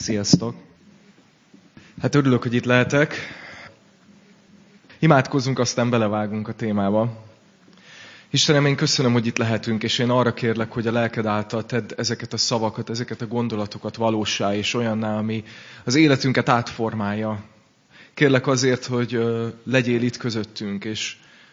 Sziasztok! Hát örülök, hogy itt lehetek. Imádkozzunk, aztán belevágunk a témába. Istenem, én köszönöm, hogy itt lehetünk, és én arra kérlek, hogy a lelked által tedd ezeket a szavakat, ezeket a gondolatokat valóssá, és olyanná, ami az életünket átformálja. Kérlek azért, hogy legyél itt közöttünk, és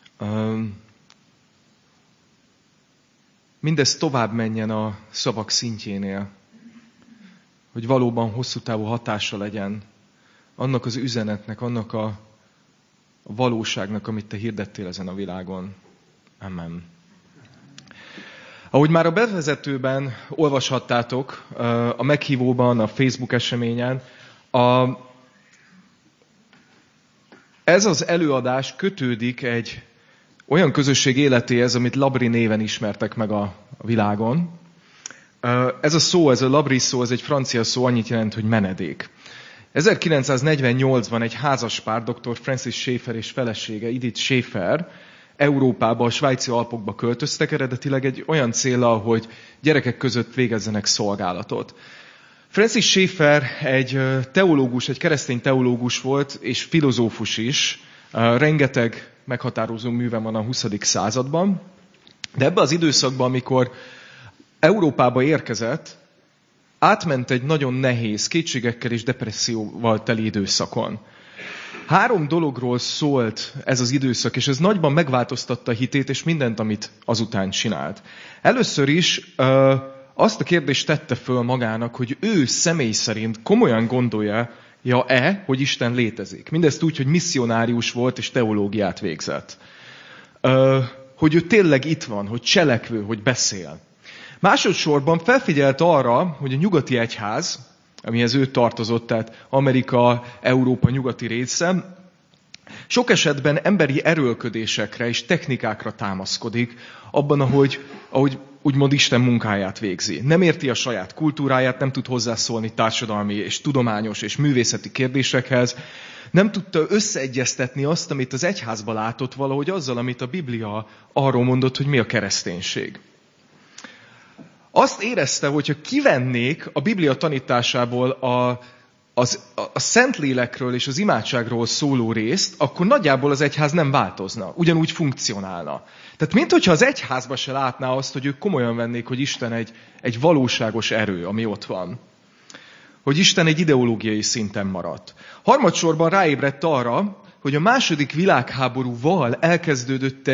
mindez tovább menjen a szavak szintjénél, hogy valóban hosszú távú hatása legyen annak az üzenetnek, annak a valóságnak, amit te hirdettél ezen a világon. Amen. Ahogy már a bevezetőben olvashattátok, a meghívóban, a Facebook eseményen, ez az előadás kötődik egy olyan közösség életéhez, amit Labri néven ismertek meg a világon. Ez a szó, ez a Labri szó, ez egy francia szó, annyit jelent, hogy menedék. 1948-ban egy házaspár, dr. Francis Schaeffer és felesége, Edith Schaeffer, Európába, a svájci Alpokba költöztek, eredetileg egy olyan céllal, hogy gyerekek között végezzenek szolgálatot. Francis Schaeffer egy teológus, egy keresztény teológus volt, és filozófus is. Rengeteg meghatározó műve van a 20. században. De ebben az időszakban, amikor Európába érkezett, átment egy nagyon nehéz, kétségekkel és depresszióval teli időszakon. 3 dologról szólt ez az időszak, és ez nagyban megváltoztatta a hitét, és mindent, amit azután csinált. Először is azt a kérdést tette föl magának, hogy ő személy szerint komolyan gondolja-e, hogy Isten létezik. Mindezt úgy, hogy misszionárius volt, és teológiát végzett. Hogy ő tényleg itt van, hogy cselekvő, hogy beszél. Másodszorban felfigyelt arra, hogy a nyugati egyház, amihez ő tartozott, tehát Amerika, Európa nyugati része, sok esetben emberi erőlködésekre és technikákra támaszkodik abban, ahogy úgymond Isten munkáját végzi. Nem érti a saját kultúráját, nem tud hozzászólni társadalmi és tudományos és művészeti kérdésekhez, nem tudta összeegyeztetni azt, amit az egyházban látott valahogy azzal, amit a Biblia arról mondott, hogy mi a kereszténység. Azt érezte, hogy ha kivennék a Biblia tanításából a Szentlélekről és az imádságról szóló részt, akkor nagyjából az egyház nem változna, ugyanúgy funkcionálna. Tehát minthogyha az egyházba se látná azt, hogy ők komolyan vennék, hogy Isten egy valóságos erő, ami ott van. Hogy Isten egy ideológiai szinten maradt. Harmadsorban ráébredt arra, hogy a II. Világháborúval elkezdődött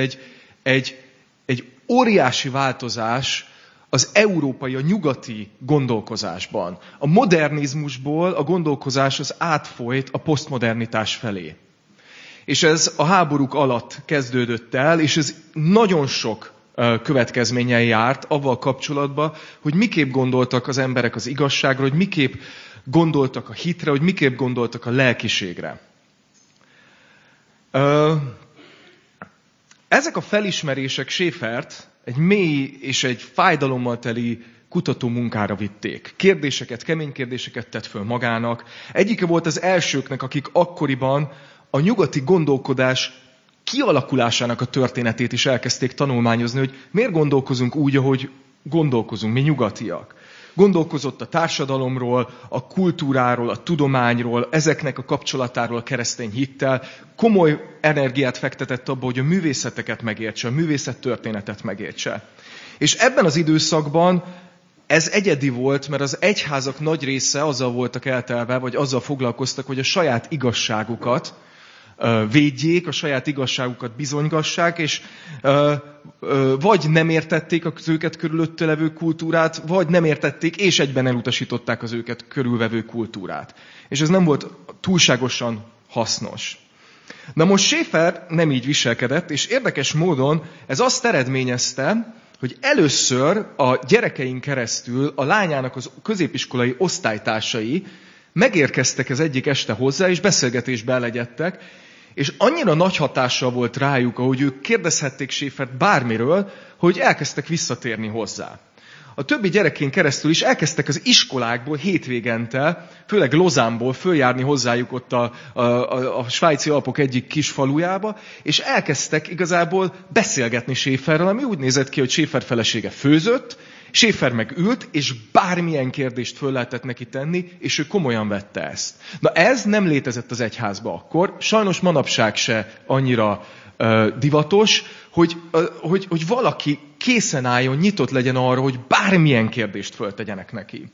egy óriási változás az európai, a nyugati gondolkozásban. A modernizmusból a gondolkozás az átfolyt a posztmodernitás felé. És ez a háborúk alatt kezdődött el, és ez nagyon sok következménnyel járt avval kapcsolatban, hogy miképp gondoltak az emberek az igazságra, hogy miképp gondoltak a hitre, hogy miképp gondoltak a lelkiségre. Ezek a felismerések Schaeffert egy mély és egy fájdalommal teli kutató munkára vitték. Kemény kérdéseket tett föl magának. Egyike volt az elsőknek, akik akkoriban a nyugati gondolkodás kialakulásának a történetét is elkezdték tanulmányozni, hogy miért gondolkozunk úgy, ahogy gondolkozunk, mi nyugatiak. Gondolkozott a társadalomról, a kultúráról, a tudományról, ezeknek a kapcsolatáról a keresztény hittel. Komoly energiát fektetett abba, hogy a művészeteket megértse, a művészettörténetet megértse. És ebben az időszakban ez egyedi volt, mert az egyházak nagy része azzal voltak eltelve, vagy azzal foglalkoztak, hogy a saját igazságukat védjék, a saját igazságukat bizonygassák, és vagy nem értették az őket körülötte levő kultúrát, vagy nem értették, és egyben elutasították az őket körülvevő kultúrát. És ez nem volt túlságosan hasznos. Na most Schaeffer nem így viselkedett, és érdekes módon ez azt eredményezte, hogy először a gyerekein keresztül a lányának az középiskolai osztálytársai megérkeztek az egyik este hozzá, és beszélgetésbe elegyedtek, és annyira nagy hatással volt rájuk, ahogy ők kérdezhették Schaeffert bármiről, hogy elkezdtek visszatérni hozzá. A többi gyerekén keresztül is elkezdtek az iskolákból hétvégente, főleg Lozánból följárni hozzájuk ott a svájci Alpok egyik kis falujába, és elkezdtek igazából beszélgetni Schaefferrel, ami úgy nézett ki, hogy Schaeffer felesége főzött, Schäfer meg ült, és bármilyen kérdést föl lehetett neki tenni, és ő komolyan vette ezt. Na ez nem létezett az egyházba akkor, sajnos manapság se annyira divatos, hogy valaki készen álljon, nyitott legyen arra, hogy bármilyen kérdést föltegyenek neki.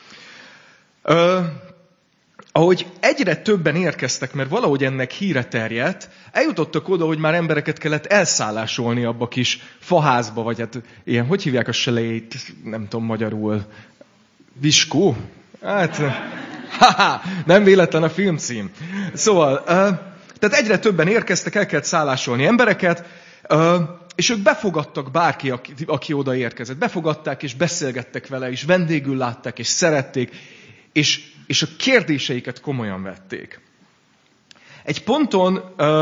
Ahogy egyre többen érkeztek, mert valahogy ennek híre terjedt, eljutottak oda, hogy már embereket kellett elszállásolni abba kis faházba, vagy hát ilyen, hogy hívják a selejét, nem tudom magyarul, viskó? Hát, nem véletlen a filmcím. Szóval, tehát egyre többen érkeztek, el kellett szállásolni embereket, és ők befogadtak bárki, aki oda érkezett. Befogadták, és beszélgettek vele, és vendégül látták, és szerették, és a kérdéseiket komolyan vették. Egy ponton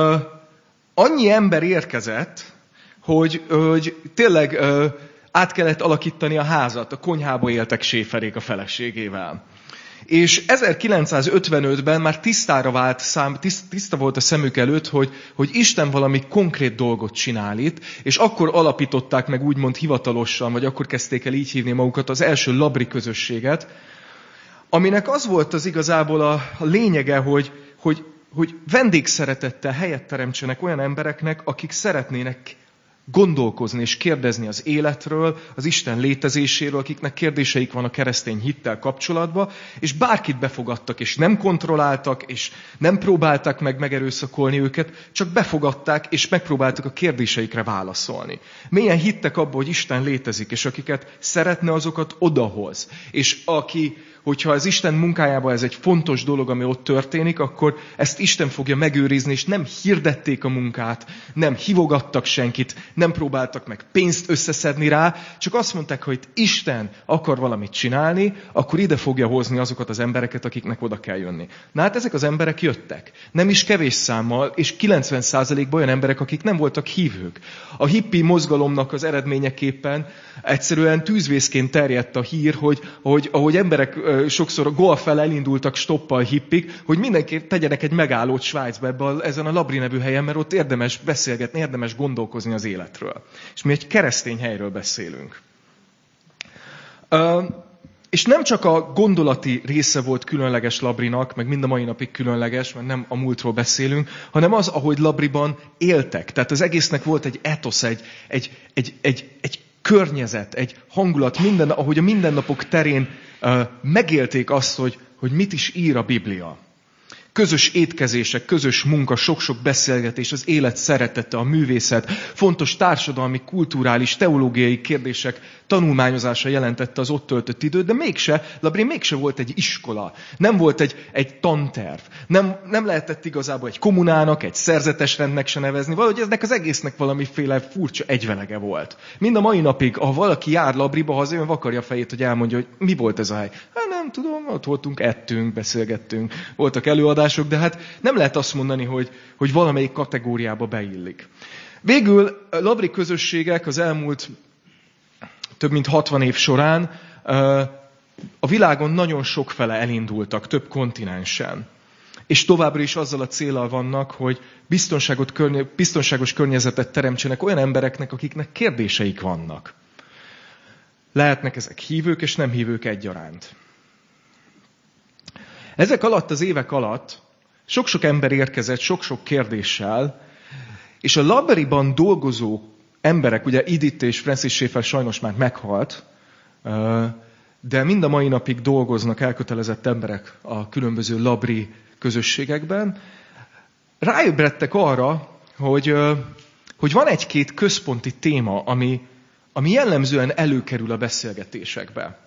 annyi ember érkezett, hogy tényleg át kellett alakítani a házat. A konyhába éltek Schäferék a feleségével. És 1955-ben már tiszta volt a szemük előtt, hogy Isten valami konkrét dolgot csinál itt, és akkor alapították meg úgymond hivatalosan, vagy akkor kezdték el így hívni magukat az első labri közösséget, aminek az volt az igazából a lényege, hogy vendégszeretettel helyet teremtsenek olyan embereknek, akik szeretnének gondolkozni és kérdezni az életről, az Isten létezéséről, akiknek kérdéseik van a keresztény hittel kapcsolatban, és bárkit befogadtak, és nem kontrolláltak, és nem próbálták meg megerőszakolni őket, csak befogadták, és megpróbáltak a kérdéseikre válaszolni. Mélyen hittek abba, hogy Isten létezik, és akiket szeretne, azokat odahoz. És hogyha az Isten munkájában ez egy fontos dolog, ami ott történik, akkor ezt Isten fogja megőrizni, és nem hirdették a munkát, nem hívogattak senkit, nem próbáltak meg pénzt összeszedni rá, csak azt mondták, hogy Isten akar valamit csinálni, akkor ide fogja hozni azokat az embereket, akiknek oda kell jönni. Na hát ezek az emberek jöttek. Nem is kevés számmal, és 90%-ban olyan emberek, akik nem voltak hívők. A hippi mozgalomnak az eredményeképpen egyszerűen tűzvészként terjedt a hír, hogy ahogy emberek sokszor a Goa fel elindultak stoppal hippik, hogy mindenki tegyenek egy megállót Svájcba ezen a Labri nevű helyen, mert ott érdemes beszélgetni, érdemes gondolkozni az életről. És mi egy keresztény helyről beszélünk. És nem csak a gondolati része volt különleges Labrinak, meg mind a mai napig különleges, mert nem a múltról beszélünk, hanem az, ahogy Labriban éltek. Tehát az egésznek volt egy etosz, egy környezet, egy hangulat, ahogy a mindennapok terén megélték azt, hogy mit is ír a Biblia. Közös étkezések, közös munka, sok-sok beszélgetés, az élet szeretete, a művészet, fontos társadalmi, kulturális, teológiai kérdések tanulmányozása jelentette az ott töltött időt, de Labri mégse volt egy iskola, nem volt egy tanterv, nem lehetett igazából egy kommunának, egy szerzetes rendnek se nevezni, valahogy ennek az egésznek valamiféle furcsa egyvelege volt. Mind a mai napig, ha valaki jár Labriba, hazajön, vakarja a fejét, hogy elmondja, hogy mi volt ez a hely. Hát nem tudom, ott voltunk, ettünk, beszélgettünk, voltak előadások, de hát nem lehet azt mondani, hogy valamelyik kategóriába beillik. Végül a Labri közösségek az elmúlt több mint 60 év során a világon nagyon sokfele elindultak, több kontinensen. És továbbra is azzal a céllal vannak, hogy biztonságos környezetet teremtsenek olyan embereknek, akiknek kérdéseik vannak. Lehetnek ezek hívők és nem hívők egyaránt. Ezek alatt az évek alatt sok-sok ember érkezett, sok-sok kérdéssel, és a Labriban dolgozó emberek, ugye Edith és Francis Schaeffer sajnos már meghalt, de mind a mai napig dolgoznak elkötelezett emberek a különböző Labri közösségekben, ráébredtek arra, hogy van egy-két központi téma, ami jellemzően előkerül a beszélgetésekbe.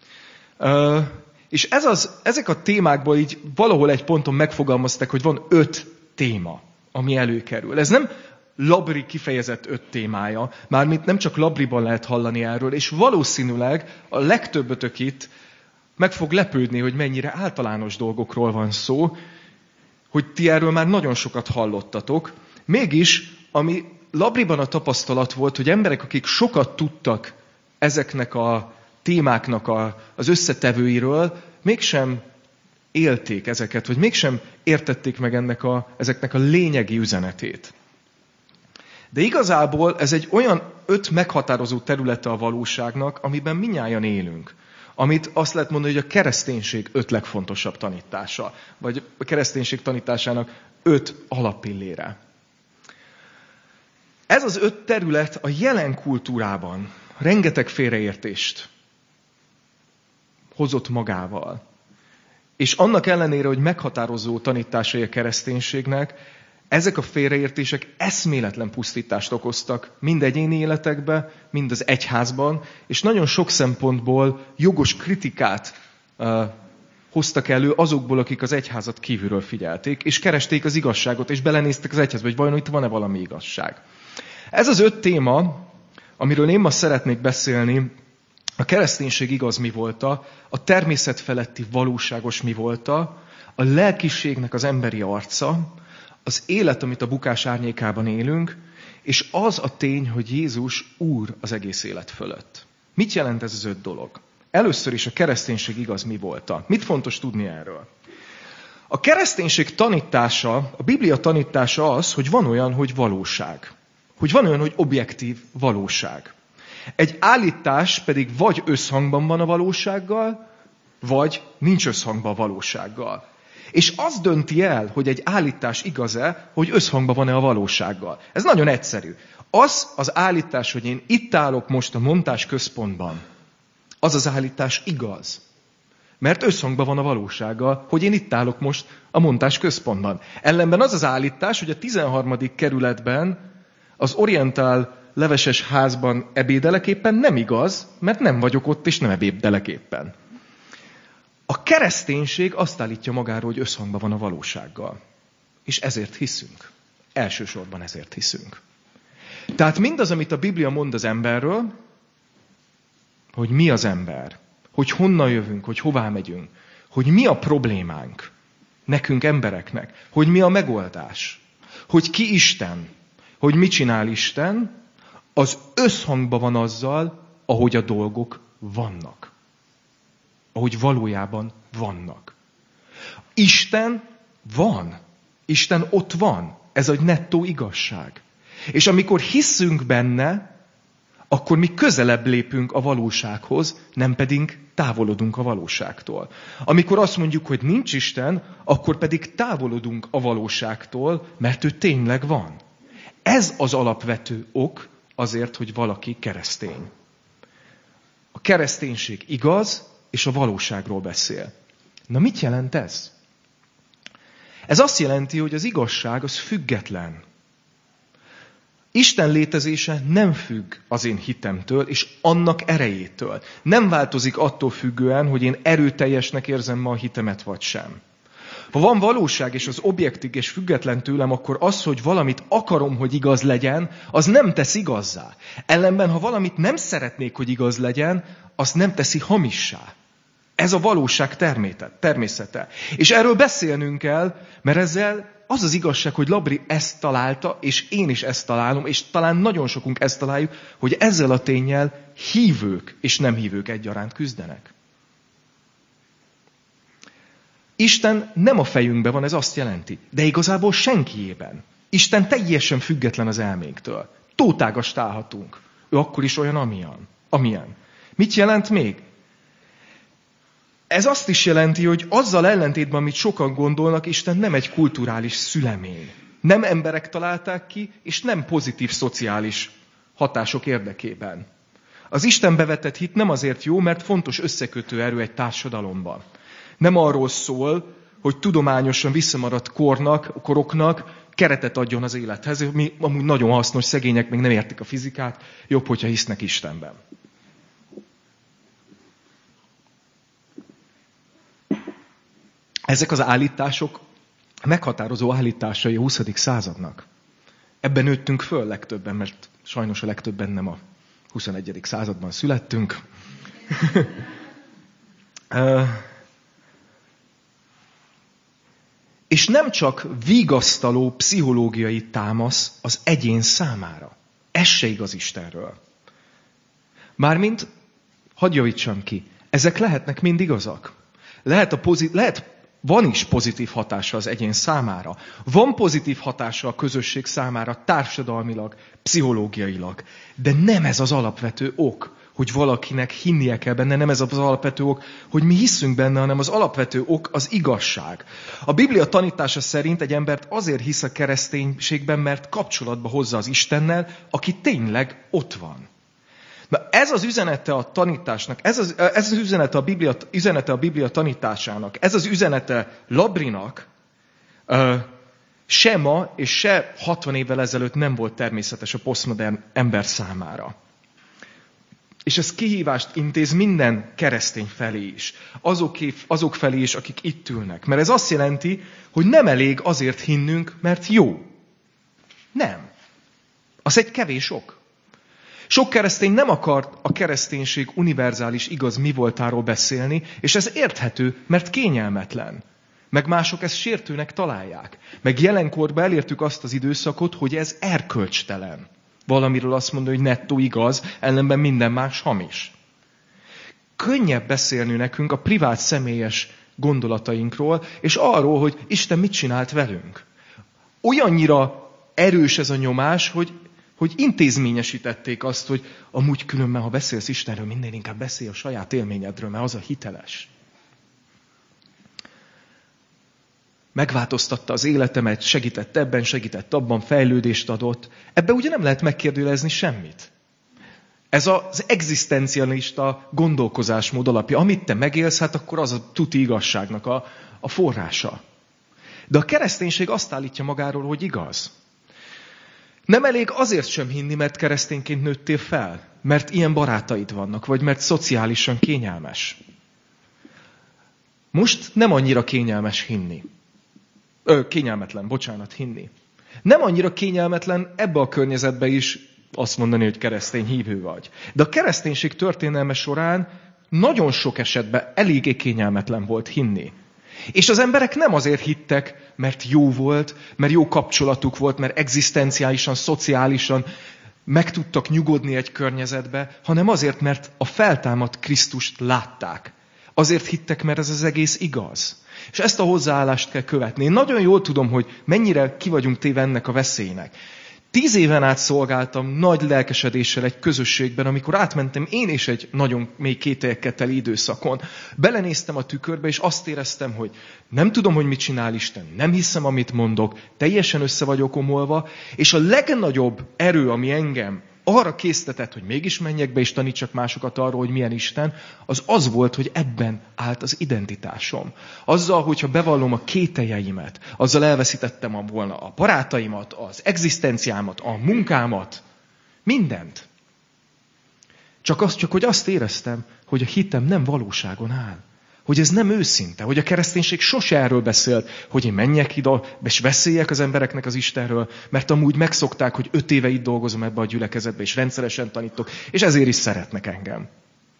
És ezek a témákból így valahol egy ponton megfogalmazták, hogy van 5 téma, ami előkerül. Ez nem Labri kifejezett 5 témája, mármint nem csak Labriban lehet hallani erről, és valószínűleg a legtöbbötök itt meg fog lepődni, hogy mennyire általános dolgokról van szó, hogy ti erről már nagyon sokat hallottatok. Mégis, ami Labriban a tapasztalat volt, hogy emberek, akik sokat tudtak ezeknek a témáknak az összetevőiről, mégsem élték ezeket, vagy mégsem értették meg ezeknek a lényegi üzenetét. De igazából ez egy olyan 5 meghatározó területe a valóságnak, amiben mindnyájan élünk. Amit azt lehet mondani, hogy a kereszténység 5 legfontosabb tanítása, vagy a kereszténység tanításának 5 alappillére. Ez az 5 terület a jelen kultúrában rengeteg félreértést hozott magával. És annak ellenére, hogy meghatározó tanításai a kereszténységnek, ezek a félreértések eszméletlen pusztítást okoztak mind egyéni életekbe, mind az egyházban, és nagyon sok szempontból jogos kritikát hoztak elő azokból, akik az egyházat kívülről figyelték, és keresték az igazságot, és belenéztek az egyházba, hogy vajon itt van-e valami igazság. Ez az 5 téma, amiről én ma szeretnék beszélni, a kereszténység igaz mi volta, a természet feletti valóságos mi volta, a lelkiségnek az emberi arca, az élet, amit a bukás árnyékában élünk, és az a tény, hogy Jézus Úr az egész élet fölött. Mit jelent ez az 5 dolog? Először is a kereszténység igaz mi volta. Mit fontos tudni erről? A kereszténység tanítása, a Biblia tanítása az, hogy van olyan, hogy valóság. Hogy van olyan, hogy objektív valóság. Egy állítás pedig vagy összhangban van a valósággal, vagy nincs összhangban a valósággal. És az dönti el, hogy egy állítás igaz-e, hogy összhangban van-e a valósággal. Ez nagyon egyszerű. Az állítás, hogy én itt állok most a montás központban, az állítás igaz. Mert összhangban van a valósággal, hogy én itt állok most a montás központban. Ellenben az állítás, hogy a 13. kerületben az orientál leveses házban ebédelek éppen nem igaz, mert nem vagyok ott, és nem ebédelek éppen. A kereszténység azt állítja magáról, hogy összhangban van a valósággal. És ezért hiszünk. Elsősorban ezért hiszünk. Tehát mindaz, amit a Biblia mond az emberről, hogy mi az ember, hogy honnan jövünk, hogy hová megyünk, hogy mi a problémánk nekünk embereknek, hogy mi a megoldás, hogy ki Isten, hogy mit csinál Isten, az összhangban van azzal, ahogy a dolgok vannak. Ahogy valójában vannak. Isten van. Isten ott van. Ez egy nettó igazság. És amikor hiszünk benne, akkor mi közelebb lépünk a valósághoz, nem pedig távolodunk a valóságtól. Amikor azt mondjuk, hogy nincs Isten, akkor pedig távolodunk a valóságtól, mert ő tényleg van. Ez az alapvető ok azért, hogy valaki keresztény. A kereszténység igaz, és a valóságról beszél. Na mit jelent ez? Ez azt jelenti, hogy az igazság az független. Isten létezése nem függ az én hitemtől és annak erejétől. Nem változik attól függően, hogy én erőteljesnek érzem ma a hitemet vagy sem. Ha van valóság és az objektív és független tőlem, akkor az, hogy valamit akarom, hogy igaz legyen, az nem tesz igazzá. Ellenben, ha valamit nem szeretnék, hogy igaz legyen, az nem teszi hamissá. Ez a valóság természete. És erről beszélnünk kell, mert ezzel az az igazság, hogy Labri ezt találta, és én is ezt találom, és talán nagyon sokunk ezt találjuk, hogy ezzel a ténnyel hívők és nem hívők egyaránt küzdenek. Isten nem a fejünkben van, ez azt jelenti, de igazából senkiében. Isten teljesen független az elménktől. Tótágast állhatunk. Ő akkor is olyan, amilyen. Mit jelent még? Ez azt is jelenti, hogy azzal ellentétben, amit sokan gondolnak, Isten nem egy kulturális szülemény. Nem emberek találták ki, és nem pozitív szociális hatások érdekében. Az Istenbe vetett hit nem azért jó, mert fontos összekötő erő egy társadalomban. Nem arról szól, hogy tudományosan visszamaradt koroknak keretet adjon az élethez, ami amúgy nagyon hasznos, szegények még nem értik a fizikát, jobb, hogyha hisznek Istenben. Ezek az állítások meghatározó állításai a 20. századnak. Ebben nőttünk föl legtöbben, mert sajnos a legtöbben nem a 21. században születtünk. És nem csak vigasztaló pszichológiai támasz az egyén számára. Ez se igaz Istenről. Mármint, hadd javítsam ki, ezek lehetnek mind igazak. Lehet van is pozitív hatása az egyén számára. Van pozitív hatása a közösség számára társadalmilag, pszichológiailag. De nem ez az alapvető ok, hogy valakinek hinnie kell benne, nem ez az alapvető ok, hogy mi hiszünk benne, hanem az alapvető ok az igazság. A Biblia tanítása szerint egy embert azért hisz a kereszténységben, mert kapcsolatba hozza az Istennel, aki tényleg ott van. Na ez az üzenete a tanításnak, ez az üzenete a Biblia tanításának, ez az üzenete Labrinak, se ma és se 60 évvel ezelőtt nem volt természetes a posztmodern ember számára. És ez kihívást intéz minden keresztény felé is. Azok felé is, akik itt ülnek. Mert ez azt jelenti, hogy nem elég azért hinnünk, mert jó. Nem. Az egy kevés ok. Sok keresztény nem akar a kereszténység univerzális igaz mi voltáról beszélni, és ez érthető, mert kényelmetlen. Meg mások ezt sértőnek találják. Meg jelenkorban elértük azt az időszakot, hogy ez erkölcstelen. Valamiről azt mondja, hogy nettó igaz, ellenben minden más hamis. Könnyebb beszélni nekünk a privát személyes gondolatainkról, és arról, hogy Isten mit csinált velünk. Olyannyira erős ez a nyomás, hogy intézményesítették azt, hogy amúgy különben, ha beszélsz Istenről, minden inkább beszélj a saját élményedről, mert az a hiteles. Megváltoztatta az életemet, segített ebben, segített abban, fejlődést adott. Ebben ugye nem lehet megkérdőjelezni semmit. Ez az egzisztencialista gondolkozásmód alapja. Amit te megélsz, hát akkor az a tuti igazságnak a forrása. De a kereszténység azt állítja magáról, hogy igaz. Nem elég azért sem hinni, mert keresztényként nőttél fel, mert ilyen barátaid vannak, vagy mert szociálisan kényelmes. Most nem annyira kényelmes hinni. Hinni. Nem annyira kényelmetlen ebbe a környezetbe is azt mondani, hogy keresztény hívő vagy. De a kereszténység történelme során nagyon sok esetben eléggé kényelmetlen volt hinni. És az emberek nem azért hittek, mert jó volt, mert jó kapcsolatuk volt, mert egzisztenciálisan, szociálisan meg tudtak nyugodni egy környezetbe, hanem azért, mert a feltámadt Krisztust látták. Azért hittek, mert ez az egész igaz. És ezt a hozzáállást kell követni. Én nagyon jól tudom, hogy mennyire ki vagyunk téve ennek a veszélynek. 10 éven át szolgáltam nagy lelkesedéssel egy közösségben, amikor átmentem én is egy nagyon mély kételyekkel teli időszakon. Belenéztem a tükörbe, és azt éreztem, hogy nem tudom, hogy mit csinál Isten, nem hiszem, amit mondok, teljesen össze vagyok omolva, és a legnagyobb erő, ami engem arra késztetett, hogy mégis menjek be és tanítsak másokat arról, hogy milyen Isten, az volt, hogy ebben állt az identitásom. Azzal, hogyha bevallom a kételjeimet, azzal elveszítettem volna a barátaimat, az egzisztenciámat, a munkámat, mindent. Csak hogy azt éreztem, hogy a hitem nem valóságon áll. Hogy ez nem őszinte, hogy a kereszténység sose erről beszélt, hogy én menjek ide, és beszéljek az embereknek az Istenről, mert amúgy megszokták, hogy 5 éve itt dolgozom ebbe a gyülekezetbe, és rendszeresen tanítok, és ezért is szeretnek engem.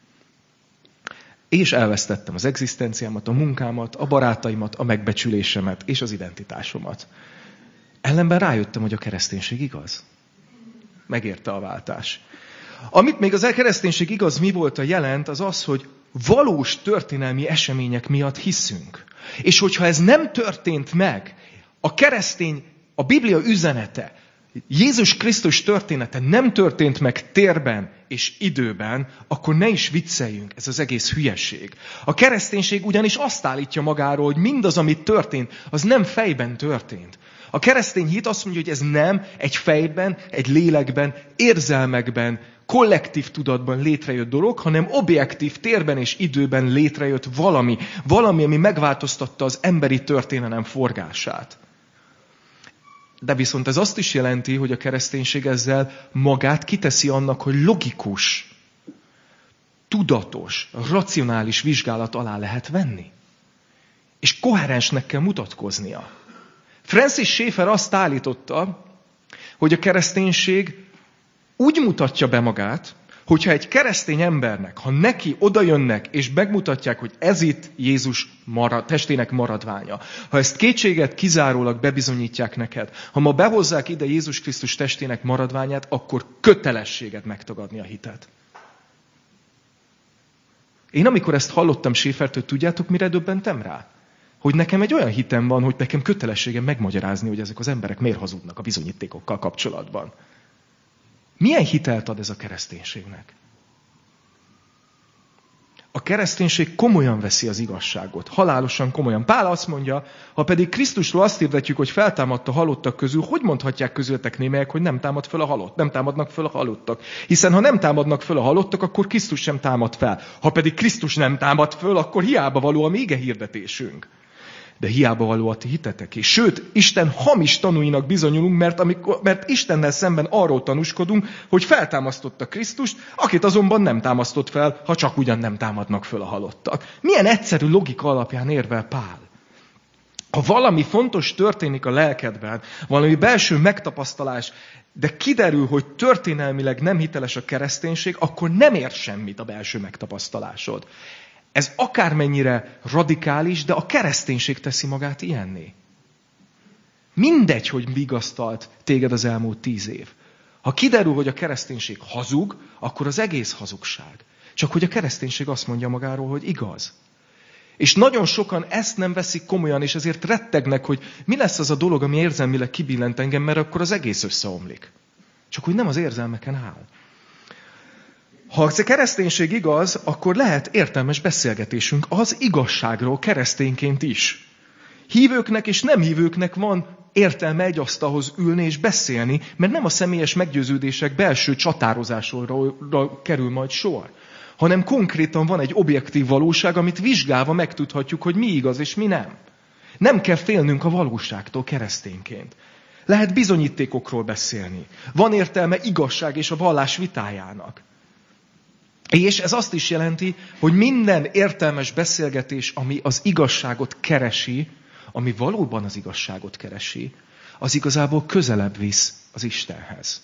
És elvesztettem az egzisztenciámat, a munkámat, a barátaimat, a megbecsülésemet, és az identitásomat. Ellenben rájöttem, hogy a kereszténység igaz. Megérte a váltás. Amit még az kereszténység igaz mi volt a jelent, az az, hogy valós történelmi események miatt hiszünk. És hogyha ez nem történt meg, a Biblia üzenete, Jézus Krisztus története nem történt meg térben és időben, akkor ne is vicceljünk, ez az egész hülyeség. A kereszténység ugyanis azt állítja magáról, hogy mindaz, amit történt, az nem fejben történt. A keresztény hit azt mondja, hogy ez nem egy fejben, egy lélekben, érzelmekben, kollektív tudatban létrejött dolog, hanem objektív térben és időben létrejött valami, ami megváltoztatta az emberi történelem forgását. De viszont ez azt is jelenti, hogy a kereszténység ezzel magát kiteszi annak, hogy logikus, tudatos, racionális vizsgálat alá lehet venni. És koherensnek kell mutatkoznia. Francis Schaeffer azt állította, hogy a kereszténység úgy mutatja be magát, hogyha egy keresztény embernek, ha neki odajönnek és megmutatják, hogy ez itt Jézus testének maradványa, ha ezt kétséget kizárólag bebizonyítják neked, ha ma behozzák ide Jézus Krisztus testének maradványát, akkor kötelességed megtagadni a hitet. Én amikor ezt hallottam Schaeffertől, tudjátok, mire döbbentem rá? Hogy nekem egy olyan hitem van, hogy nekem kötelességem megmagyarázni, hogy ezek az emberek miért hazudnak a bizonyítékokkal kapcsolatban. Milyen hitelt ad ez a kereszténységnek? A kereszténység komolyan veszi az igazságot, halálosan komolyan. Pál azt mondja, ha pedig Krisztusról azt hirdetjük, hogy feltámadt a halottak közül, hogy mondhatják közületek némelyek, hogy nem támad föl a halott, nem támadnak föl a halottak? Hiszen ha nem támadnak föl a halottak, akkor Krisztus sem támad fel. Ha pedig Krisztus nem támad föl, akkor hiába való a mi ige hirdetésünk. De hiába való a ti hitetek is. Sőt, Isten hamis tanúinak bizonyulunk, mert Istennel szemben arról tanúskodunk, hogy feltámasztotta Krisztust, akit azonban nem támasztott fel, ha csak ugyan nem támadnak föl a halottak. Milyen egyszerű logika alapján érvel Pál? Ha valami fontos történik a lelkedben, valami belső megtapasztalás, de kiderül, hogy történelmileg nem hiteles a kereszténység, akkor nem ér semmit a belső megtapasztalásod. Ez akármennyire radikális, de a kereszténység teszi magát ilyenné. Mindegy, hogy vigasztalt téged az elmúlt 10 év. Ha kiderül, hogy a kereszténység hazug, akkor az egész hazugság. Csak hogy a kereszténység azt mondja magáról, hogy igaz. És nagyon sokan ezt nem veszik komolyan, és ezért rettegnek, hogy mi lesz az a dolog, ami érzelmileg kibillent engem, mert akkor az egész összeomlik. Csak hogy nem az érzelmeken áll. Ha a kereszténység igaz, akkor lehet értelmes beszélgetésünk az igazságról keresztényként is. Hívőknek és nem hívőknek van értelme egy asztalhoz ülni és beszélni, mert nem a személyes meggyőződések belső csatározásról kerül majd sor, hanem konkrétan van egy objektív valóság, amit vizsgálva megtudhatjuk, hogy mi igaz és mi nem. Nem kell félnünk a valóságtól keresztényként. Lehet bizonyítékokról beszélni. Van értelme igazság és a vallás vitájának. És ez azt is jelenti, hogy minden értelmes beszélgetés, ami az igazságot keresi, ami valóban az igazságot keresi, az igazából közelebb visz az Istenhez.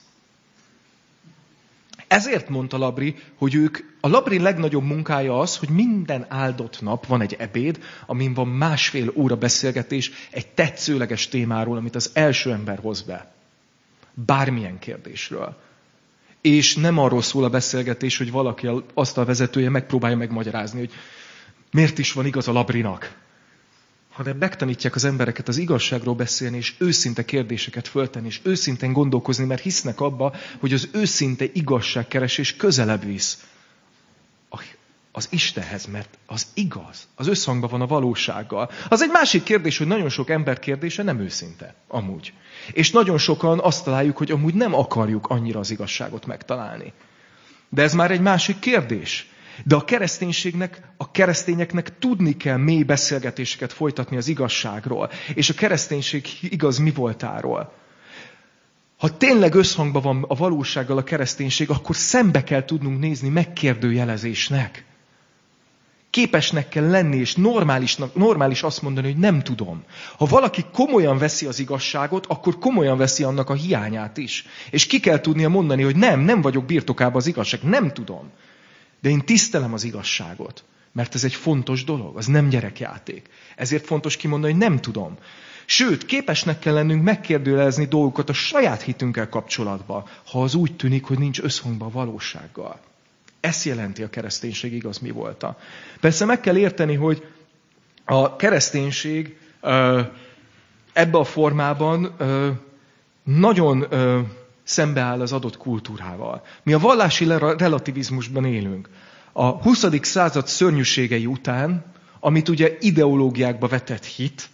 Ezért mondta Labri, hogy a Labri legnagyobb munkája az, hogy minden áldott nap van egy ebéd, amin van 1,5 óra beszélgetés egy tetszőleges témáról, amit az első ember hoz be. Bármilyen kérdésről. És nem arról szól a beszélgetés, hogy valaki asztalvezetője megpróbálja megmagyarázni, hogy miért is van igaz a Labrinak. Hanem megtanítják az embereket az igazságról beszélni, és őszinte kérdéseket föltenni, és őszintén gondolkozni, mert hisznek abba, hogy az őszinte igazságkeresés közelebb visz az Istenhez, mert az igaz, az összhangban van a valósággal. Az egy másik kérdés, hogy nagyon sok ember kérdése nem őszinte, amúgy. És nagyon sokan azt találjuk, hogy amúgy nem akarjuk annyira az igazságot megtalálni. De ez már egy másik kérdés. De a keresztényeknek tudni kell mély beszélgetéseket folytatni az igazságról, és a kereszténység igaz mi voltáról. Ha tényleg összhangban van a valósággal a kereszténység, akkor szembe kell tudnunk nézni megkérdőjelezésnek. Képesnek kell lenni, és normális azt mondani, hogy nem tudom. Ha valaki komolyan veszi az igazságot, akkor komolyan veszi annak a hiányát is. És ki kell tudnia mondani, hogy nem vagyok birtokában az igazság, nem tudom. De én tisztelem az igazságot, mert ez egy fontos dolog, az nem gyerekjáték. Ezért fontos kimondani, hogy nem tudom. Sőt, képesnek kell lennünk megkérdőjelezni dolgokat a saját hitünkkel kapcsolatban, ha az úgy tűnik, hogy nincs összhangban a valósággal. Ezt jelenti a kereszténység igaz mi volta. Persze meg kell érteni, hogy a kereszténység ebben a formában nagyon szembeáll az adott kultúrával. Mi a vallási relativizmusban élünk. A 20. század szörnyűségei után, amit ugye ideológiákba vetett hit,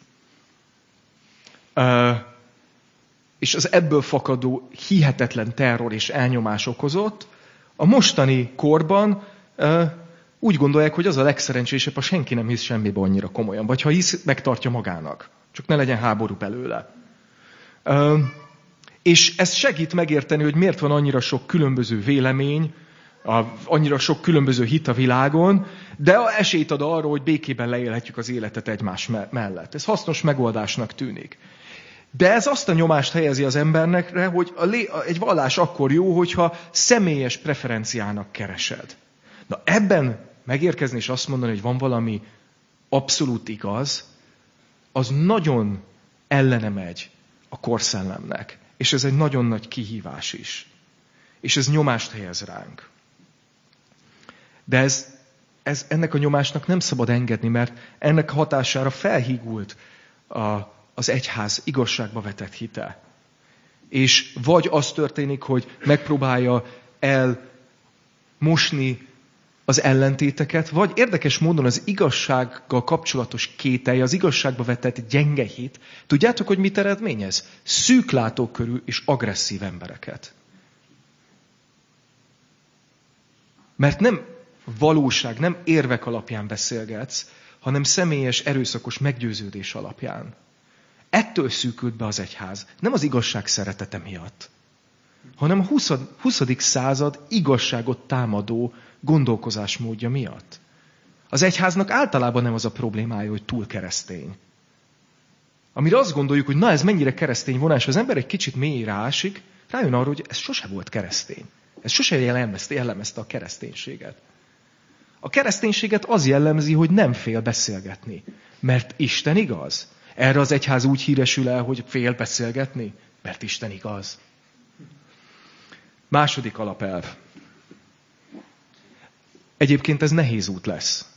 és az ebből fakadó hihetetlen terror és elnyomás okozott, a mostani korban úgy gondolják, hogy az a legszerencsésebb, ha senki nem hisz semmibe annyira komolyan. Vagy ha hisz, megtartja magának. Csak ne legyen háború belőle. És ez segít megérteni, hogy miért van annyira sok különböző vélemény, annyira sok különböző hit a világon, de esélyt ad arra, hogy békében leélhetjük az életet egymás mellett. Ez hasznos megoldásnak tűnik. De ez azt a nyomást helyezi az embernek, hogy egy vallás akkor jó, hogyha személyes preferenciának keresed. Na ebben megérkezni és azt mondani, hogy van valami abszolút igaz, az nagyon ellene megy a korszellemnek. És ez egy nagyon nagy kihívás is. És ez nyomást helyez ránk. De ennek a nyomásnak nem szabad engedni, mert ennek hatására felhígult az egyház igazságba vetett hite. És vagy az történik, hogy megpróbálja elmosni az ellentéteket, vagy érdekes módon az igazsággal kapcsolatos kételj, az igazságba vetett gyenge hit. Tudjátok, hogy mit eredményez? Szűklátókörű és agresszív embereket. Mert nem valóság, nem érvek alapján beszélgetsz, hanem személyes, erőszakos meggyőződés alapján. Ettől szűkült be az egyház. Nem az igazság szeretete miatt, hanem a 20. század igazságot támadó gondolkozásmódja miatt. Az egyháznak általában nem az a problémája, hogy túl keresztény. Amire azt gondoljuk, hogy na ez mennyire keresztény vonás, az ember egy kicsit mélyre ásik, rájön arra, hogy ez sose volt keresztény. Ez sose jellemezte a kereszténységet. A kereszténységet az jellemzi, hogy nem fél beszélgetni. Mert Isten igaz. Erre az egyház úgy híresül el, hogy fél beszélgetni, mert Isten igaz. Második alapelv. Egyébként ez nehéz út lesz.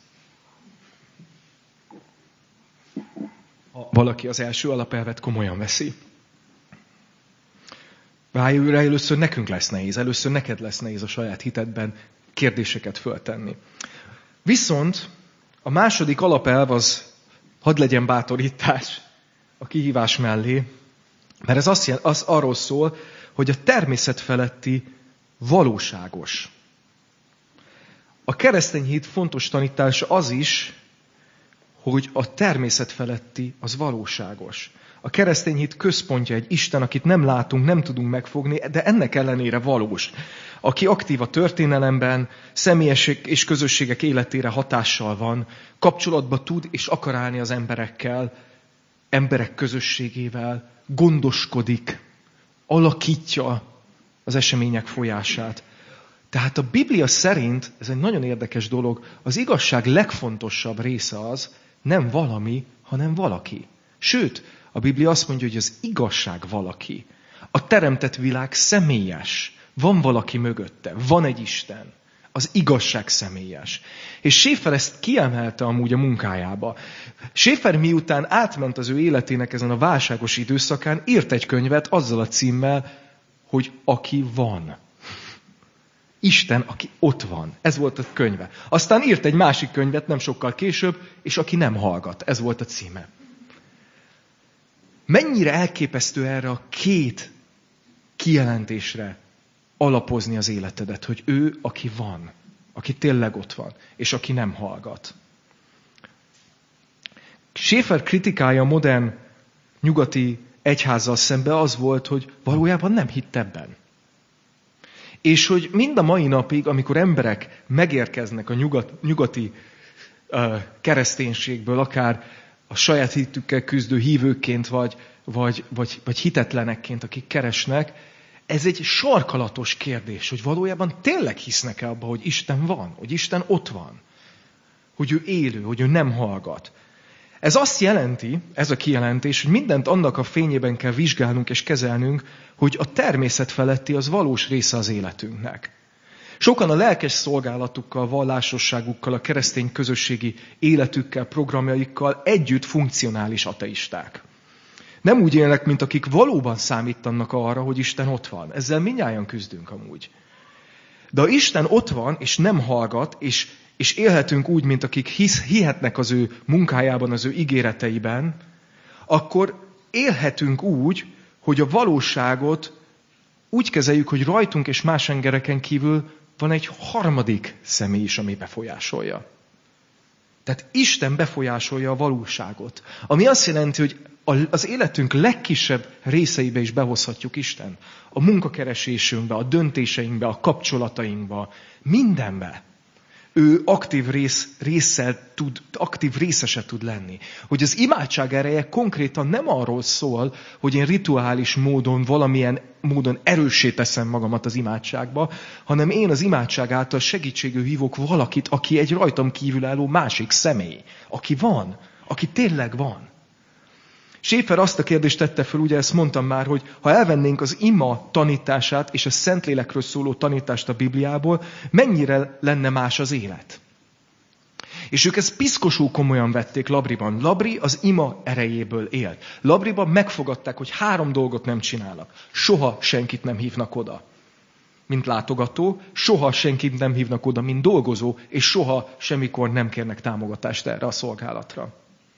Ha valaki az első alapelvet komolyan veszi. Rájövőre először nekünk lesz nehéz, először neked lesz nehéz a saját hitedben kérdéseket föltenni. Viszont a második alapelv az, hadd legyen bátorítás a kihívás mellé, mert ez arról szól, hogy a természet feletti valóságos. A keresztény hit fontos tanítása az is, hogy a természet feletti az valóságos. A keresztény hit központja egy Isten, akit nem látunk, nem tudunk megfogni, de ennek ellenére valós. Aki aktív a történelemben, személyes és közösségek életére hatással van, kapcsolatba tud és akar állni az emberekkel, emberek közösségével, gondoskodik, alakítja az események folyását. Tehát a Biblia szerint, ez egy nagyon érdekes dolog, az igazság legfontosabb része az, nem valami, hanem valaki. Sőt, a Biblia azt mondja, hogy az igazság valaki. A teremtett világ személyes. Van valaki mögötte, van egy Isten. Az igazság személyes. És Schäfer ezt kiemelte amúgy a munkájába. Schäfer miután átment az ő életének ezen a válságos időszakán, írt egy könyvet azzal a címmel, hogy aki van. Isten, aki ott van. Ez volt a könyve. Aztán írt egy másik könyvet nem sokkal később, és aki nem hallgat. Ez volt a címe. Mennyire elképesztő erre a két kijelentésre alapozni az életedet, hogy ő, aki van, aki tényleg ott van, és aki nem hallgat. Schäfer kritikája a modern nyugati egyházzal szemben az volt, hogy valójában nem hitt ebben. És hogy mind a mai napig, amikor emberek megérkeznek a nyugati kereszténységből, akár a saját hitükkel küzdő hívőként, vagy hitetlenekként, akik keresnek, ez egy sarkalatos kérdés, hogy valójában tényleg hisznek-e abba, hogy Isten van, hogy Isten ott van, hogy ő élő, hogy ő nem hallgat. Ez azt jelenti, ez a kijelentés, hogy mindent annak a fényében kell vizsgálnunk és kezelnünk, hogy a természet feletti az valós része az életünknek. Sokan a lelkes szolgálatukkal, vallásosságukkal, a keresztény közösségi életükkel, programjaikkal együtt funkcionális ateisták. Nem úgy élnek, mint akik valóban számítanak arra, hogy Isten ott van. Ezzel mindnyájan küzdünk amúgy. De ha Isten ott van, és nem hallgat, és élhetünk úgy, mint akik hihetnek az ő munkájában, az ő ígéreteiben, akkor élhetünk úgy, hogy a valóságot úgy kezeljük, hogy rajtunk és más embereken kívül van egy harmadik személy is, ami befolyásolja. Tehát Isten befolyásolja a valóságot. Ami azt jelenti, hogy az életünk legkisebb részeibe is behozhatjuk Isten. A munkakeresésünkbe, a döntéseinkbe, a kapcsolatainkba, mindenbe. Ő aktív részese tud lenni. Hogy az imádság ereje konkrétan nem arról szól, hogy én rituális módon, valamilyen módon erőssé teszem magamat az imádságba, hanem én az imádság által segítségül hívok valakit, aki egy rajtam kívülálló másik személy. Aki van, aki tényleg van. Schäfer azt a kérdést tette fel, ugye ezt mondtam már, hogy ha elvennénk az ima tanítását és a Szentlélekről szóló tanítást a Bibliából, mennyire lenne más az élet? És ők ezt piszkosul komolyan vették Labriban. Labri az ima erejéből élt. Labriban megfogadták, hogy 3 dolgot nem csinálnak. Soha senkit nem hívnak oda, mint látogató, soha senkit nem hívnak oda, mint dolgozó, és soha semmikor nem kérnek támogatást erre a szolgálatra.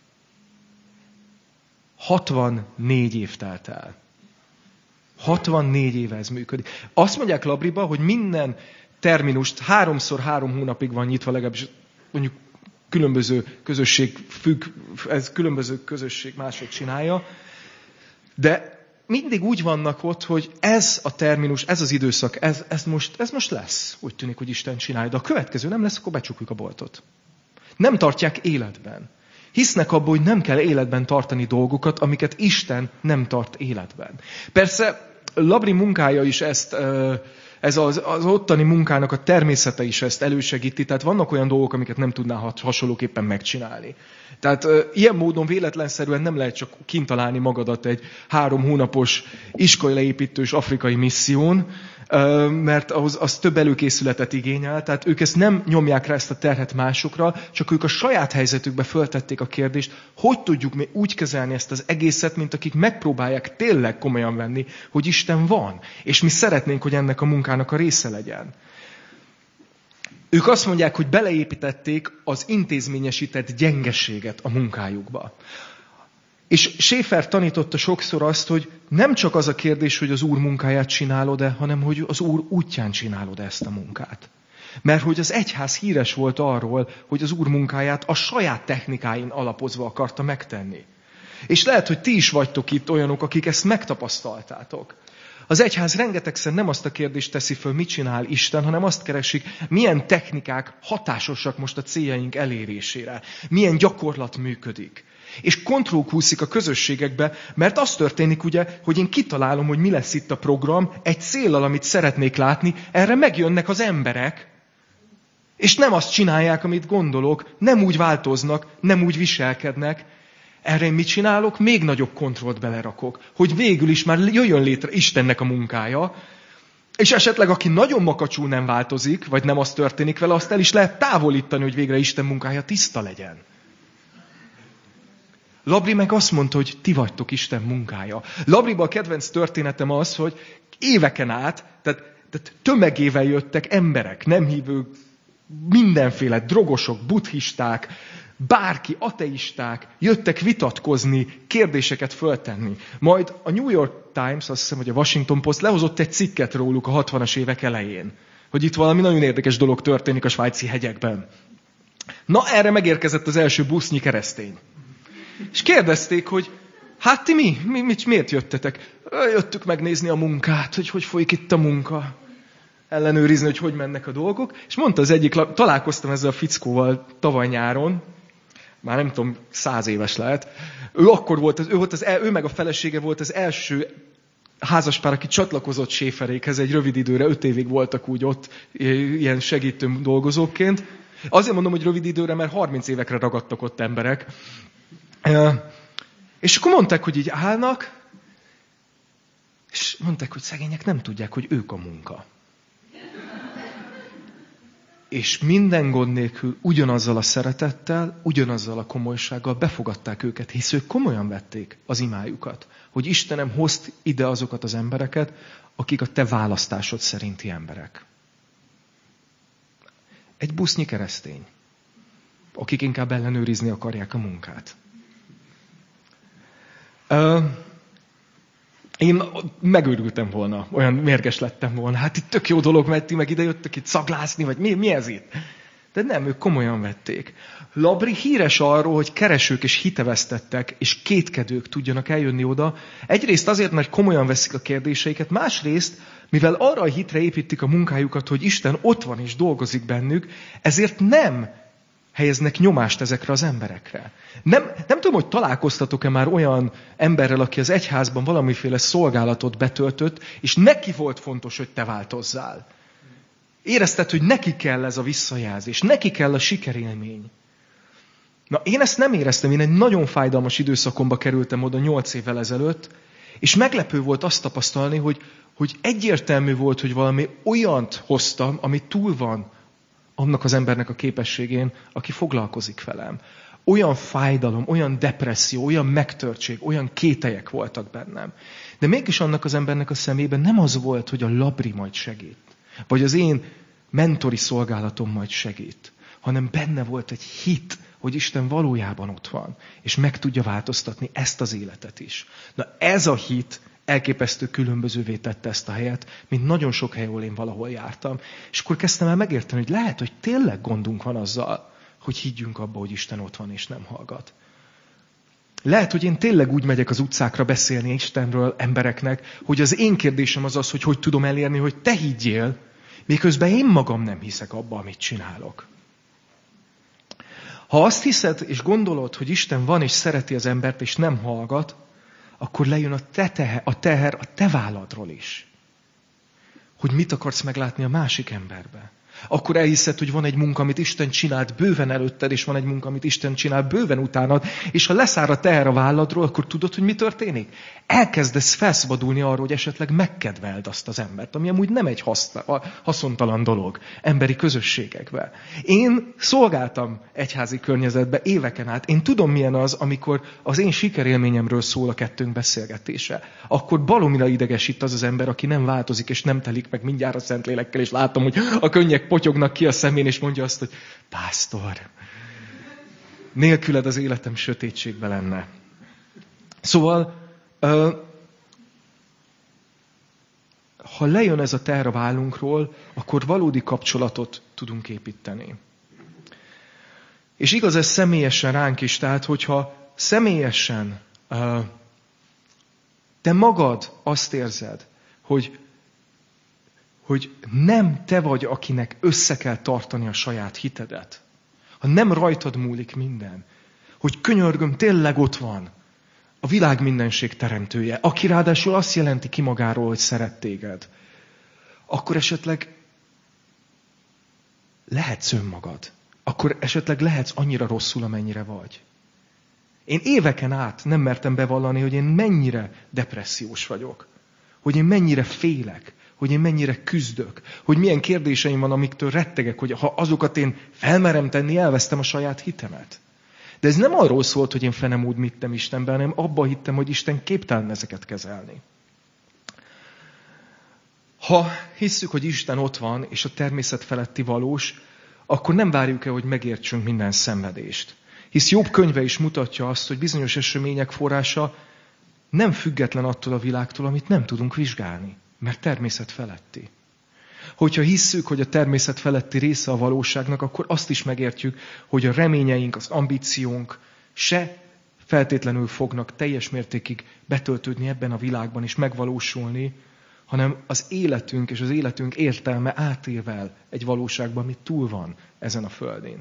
64 év telt el. 64 éve ez működik. Azt mondják Labriba, hogy minden terminust 3x3 hónapig van nyitva, legalábbis mondjuk különböző közösség függ, ez különböző közösség máshogy csinálja, de mindig úgy vannak ott, hogy ez a terminus, ez az időszak, ez most lesz. Úgy tűnik, hogy Isten csinálja, de a következő nem lesz, akkor becsukjuk a boltot. Nem tartják életben. Hisznek abban, hogy nem kell életben tartani dolgokat, amiket Isten nem tart életben. Persze Labri munkája is ezt, ez az ottani munkának a természete is ezt elősegíti, tehát vannak olyan dolgok, amiket nem tudná hasonlóképpen megcsinálni. Tehát ilyen módon véletlenszerűen nem lehet csak kint találni magadat egy 3 hónapos iskolaépítős afrikai misszión, mert az több előkészületet igényel, tehát ők ezt nem nyomják rá ezt a terhet másokra, csak ők a saját helyzetükbe föltették a kérdést, hogy tudjuk mi úgy kezelni ezt az egészet, mint akik megpróbálják tényleg komolyan venni, hogy Isten van, és mi szeretnénk, hogy ennek a munkának a része legyen. Ők azt mondják, hogy beleépítették az intézményesített gyengeséget a munkájukba. És Schaeffer tanította sokszor azt, hogy nem csak az a kérdés, hogy az Úr munkáját csinálod-e, hanem hogy az Úr útján csinálod ezt a munkát. Mert hogy az egyház híres volt arról, hogy az Úr munkáját a saját technikáin alapozva akarta megtenni. És lehet, hogy ti is vagytok itt olyanok, akik ezt megtapasztaltátok. Az egyház rengetegszer nem azt a kérdést teszi föl, mit csinál Isten, hanem azt keresik, milyen technikák hatásosak most a céljaink elérésére. Milyen gyakorlat működik. És kontroll kúszik a közösségekbe, mert az történik ugye, hogy én kitalálom, hogy mi lesz itt a program, egy céllal, amit szeretnék látni, erre megjönnek az emberek, és nem azt csinálják, amit gondolok, nem úgy változnak, nem úgy viselkednek. Erre én mit csinálok? Még nagyobb kontrollt belerakok, hogy végül is már jöjjön létre Istennek a munkája, és esetleg aki nagyon makacsul nem változik, vagy nem az történik vele, azt el is lehet távolítani, hogy végre Isten munkája tiszta legyen. Labri meg azt mondta, hogy ti vagytok Isten munkája. Labriban a kedvenc történetem az, hogy éveken át, tehát tömegével jöttek emberek, nem hívők, mindenféle drogosok, buddhisták, bárki, ateisták, jöttek vitatkozni, kérdéseket föltenni. Majd a New York Times, azt hiszem, hogy a Washington Post lehozott egy cikket róluk a 60-as évek elején, hogy itt valami nagyon érdekes dolog történik a svájci hegyekben. Na, erre megérkezett az első busznyi keresztény. És kérdezték, hogy hát ti miért jöttetek? Jöttük megnézni a munkát, hogy folyik itt a munka. Ellenőrizni, hogy mennek a dolgok. És mondta az egyik, találkoztam ezzel a fickóval tavaly nyáron, már nem tudom, 100 éves lehet. Ő meg a felesége volt az első házaspár, aki csatlakozott Schaefferékhez egy rövid időre, 5 évig voltak úgy ott, ilyen segítő dolgozóként. Azért mondom, hogy rövid időre, mert 30 évekre ragadtak ott emberek. És akkor mondták, hogy így állnak, és mondták, hogy szegények nem tudják, hogy ők a munka. És minden gond nélkül ugyanazzal a szeretettel, ugyanazzal a komolysággal befogadták őket, hisz ők komolyan vették az imájukat, hogy Istenem, hozd ide azokat az embereket, akik a te választásod szerinti emberek. Egy busznyi keresztény, akik inkább ellenőrizni akarják a munkát. Én megőrültem volna, olyan mérges lettem volna. Hát itt tök jó dolog, mert ti meg ide jöttök itt szaglászni, vagy mi ez itt? De nem, ők komolyan vették. Labri híres arról, hogy keresők és hitevesztettek, és kétkedők tudjanak eljönni oda. Egyrészt azért, mert komolyan veszik a kérdéseiket, másrészt, mivel arra a hitre építik a munkájukat, hogy Isten ott van és dolgozik bennük, ezért nem helyeznek nyomást ezekre az emberekre. Nem tudom, hogy találkoztatok-e már olyan emberrel, aki az egyházban valamiféle szolgálatot betöltött, és neki volt fontos, hogy te változzál. Érezted, hogy neki kell ez a visszajelzés, neki kell a sikerélmény. Na, én ezt nem éreztem, én egy nagyon fájdalmas időszakomba kerültem oda 8 évvel ezelőtt, és meglepő volt azt tapasztalni, hogy egyértelmű volt, hogy valami olyant hoztam, ami túl van annak az embernek a képességén, aki foglalkozik velem. Olyan fájdalom, olyan depresszió, olyan megtörtség, olyan kételyek voltak bennem. De mégis annak az embernek a szemében nem az volt, hogy a labri majd segít, vagy az én mentori szolgálatom majd segít, hanem benne volt egy hit, hogy Isten valójában ott van, és meg tudja változtatni ezt az életet is. Na ez a hit elképesztő különbözővé tette ezt a helyet, mint nagyon sok hely, ahol én valahol jártam. És akkor kezdtem el megérteni, hogy lehet, hogy tényleg gondunk van azzal, hogy higgyünk abba, hogy Isten ott van és nem hallgat. Lehet, hogy én tényleg úgy megyek az utcákra beszélni Istenről embereknek, hogy az én kérdésem az az, hogy hogy tudom elérni, hogy te higgyél, miközben én magam nem hiszek abba, amit csinálok. Ha azt hiszed és gondolod, hogy Isten van és szereti az embert és nem hallgat, akkor lejön a teher a te válladról is. Hogy mit akarsz meglátni a másik emberbe. Akkor elhiszed, hogy van egy munka, amit Isten csinált bőven előtted, és van egy munka, amit Isten csinál bőven utánad, és ha leszáll a teher a válladról, akkor tudod, hogy mi történik? Elkezdesz felszabadulni arról, hogy esetleg megkedveld azt az embert, ami amúgy nem egy haszontalan dolog emberi közösségekben. Én szolgáltam egyházi környezetben éveken át. Én tudom, milyen az, amikor az én sikerélményemről szól a kettőnk beszélgetése. Akkor baromira idegesít az ember, aki nem változik, és nem telik meg mindjárt a Szentlélekkel, és látom, hogy a könnyek potyognak ki a szemén, és mondja azt, hogy pásztor, nélküled az életem sötétségbe lenne. Szóval, ha lejön ez a teher a vállunkról, akkor valódi kapcsolatot tudunk építeni. És igaz, ez személyesen ránk is, tehát hogyha személyesen te magad azt érzed, hogy nem te vagy, akinek össze kell tartani a saját hitedet. Ha nem rajtad múlik minden. Hogy könyörgöm, tényleg ott van a világ mindenség teremtője, aki ráadásul azt jelenti ki magáról, hogy szeret téged. Akkor esetleg lehetsz önmagad. Akkor esetleg lehetsz annyira rosszul, amennyire vagy. Én éveken át nem mertem bevallani, hogy én mennyire depressziós vagyok. Hogy én mennyire félek. Hogy én mennyire küzdök, hogy milyen kérdéseim van, amiktől rettegek, hogy ha azokat én felmerem tenni, elvesztem a saját hitemet. De ez nem arról szólt, hogy én fenemúd mittem Istenben, hanem abban hittem, hogy Isten képtelen ezeket kezelni. Ha hisszük, hogy Isten ott van, és a természet feletti valós, akkor nem várjuk el, hogy megértsünk minden szenvedést. Hisz Jobb könyve is mutatja azt, hogy bizonyos események forrása nem független attól a világtól, amit nem tudunk vizsgálni. Mert természet feletti. Hogyha hisszük, hogy a természet feletti része a valóságnak, akkor azt is megértjük, hogy a reményeink, az ambíciónk se feltétlenül fognak teljes mértékig betöltődni ebben a világban és megvalósulni, hanem az életünk és az életünk értelme átével egy valóságban, ami túl van ezen a földén.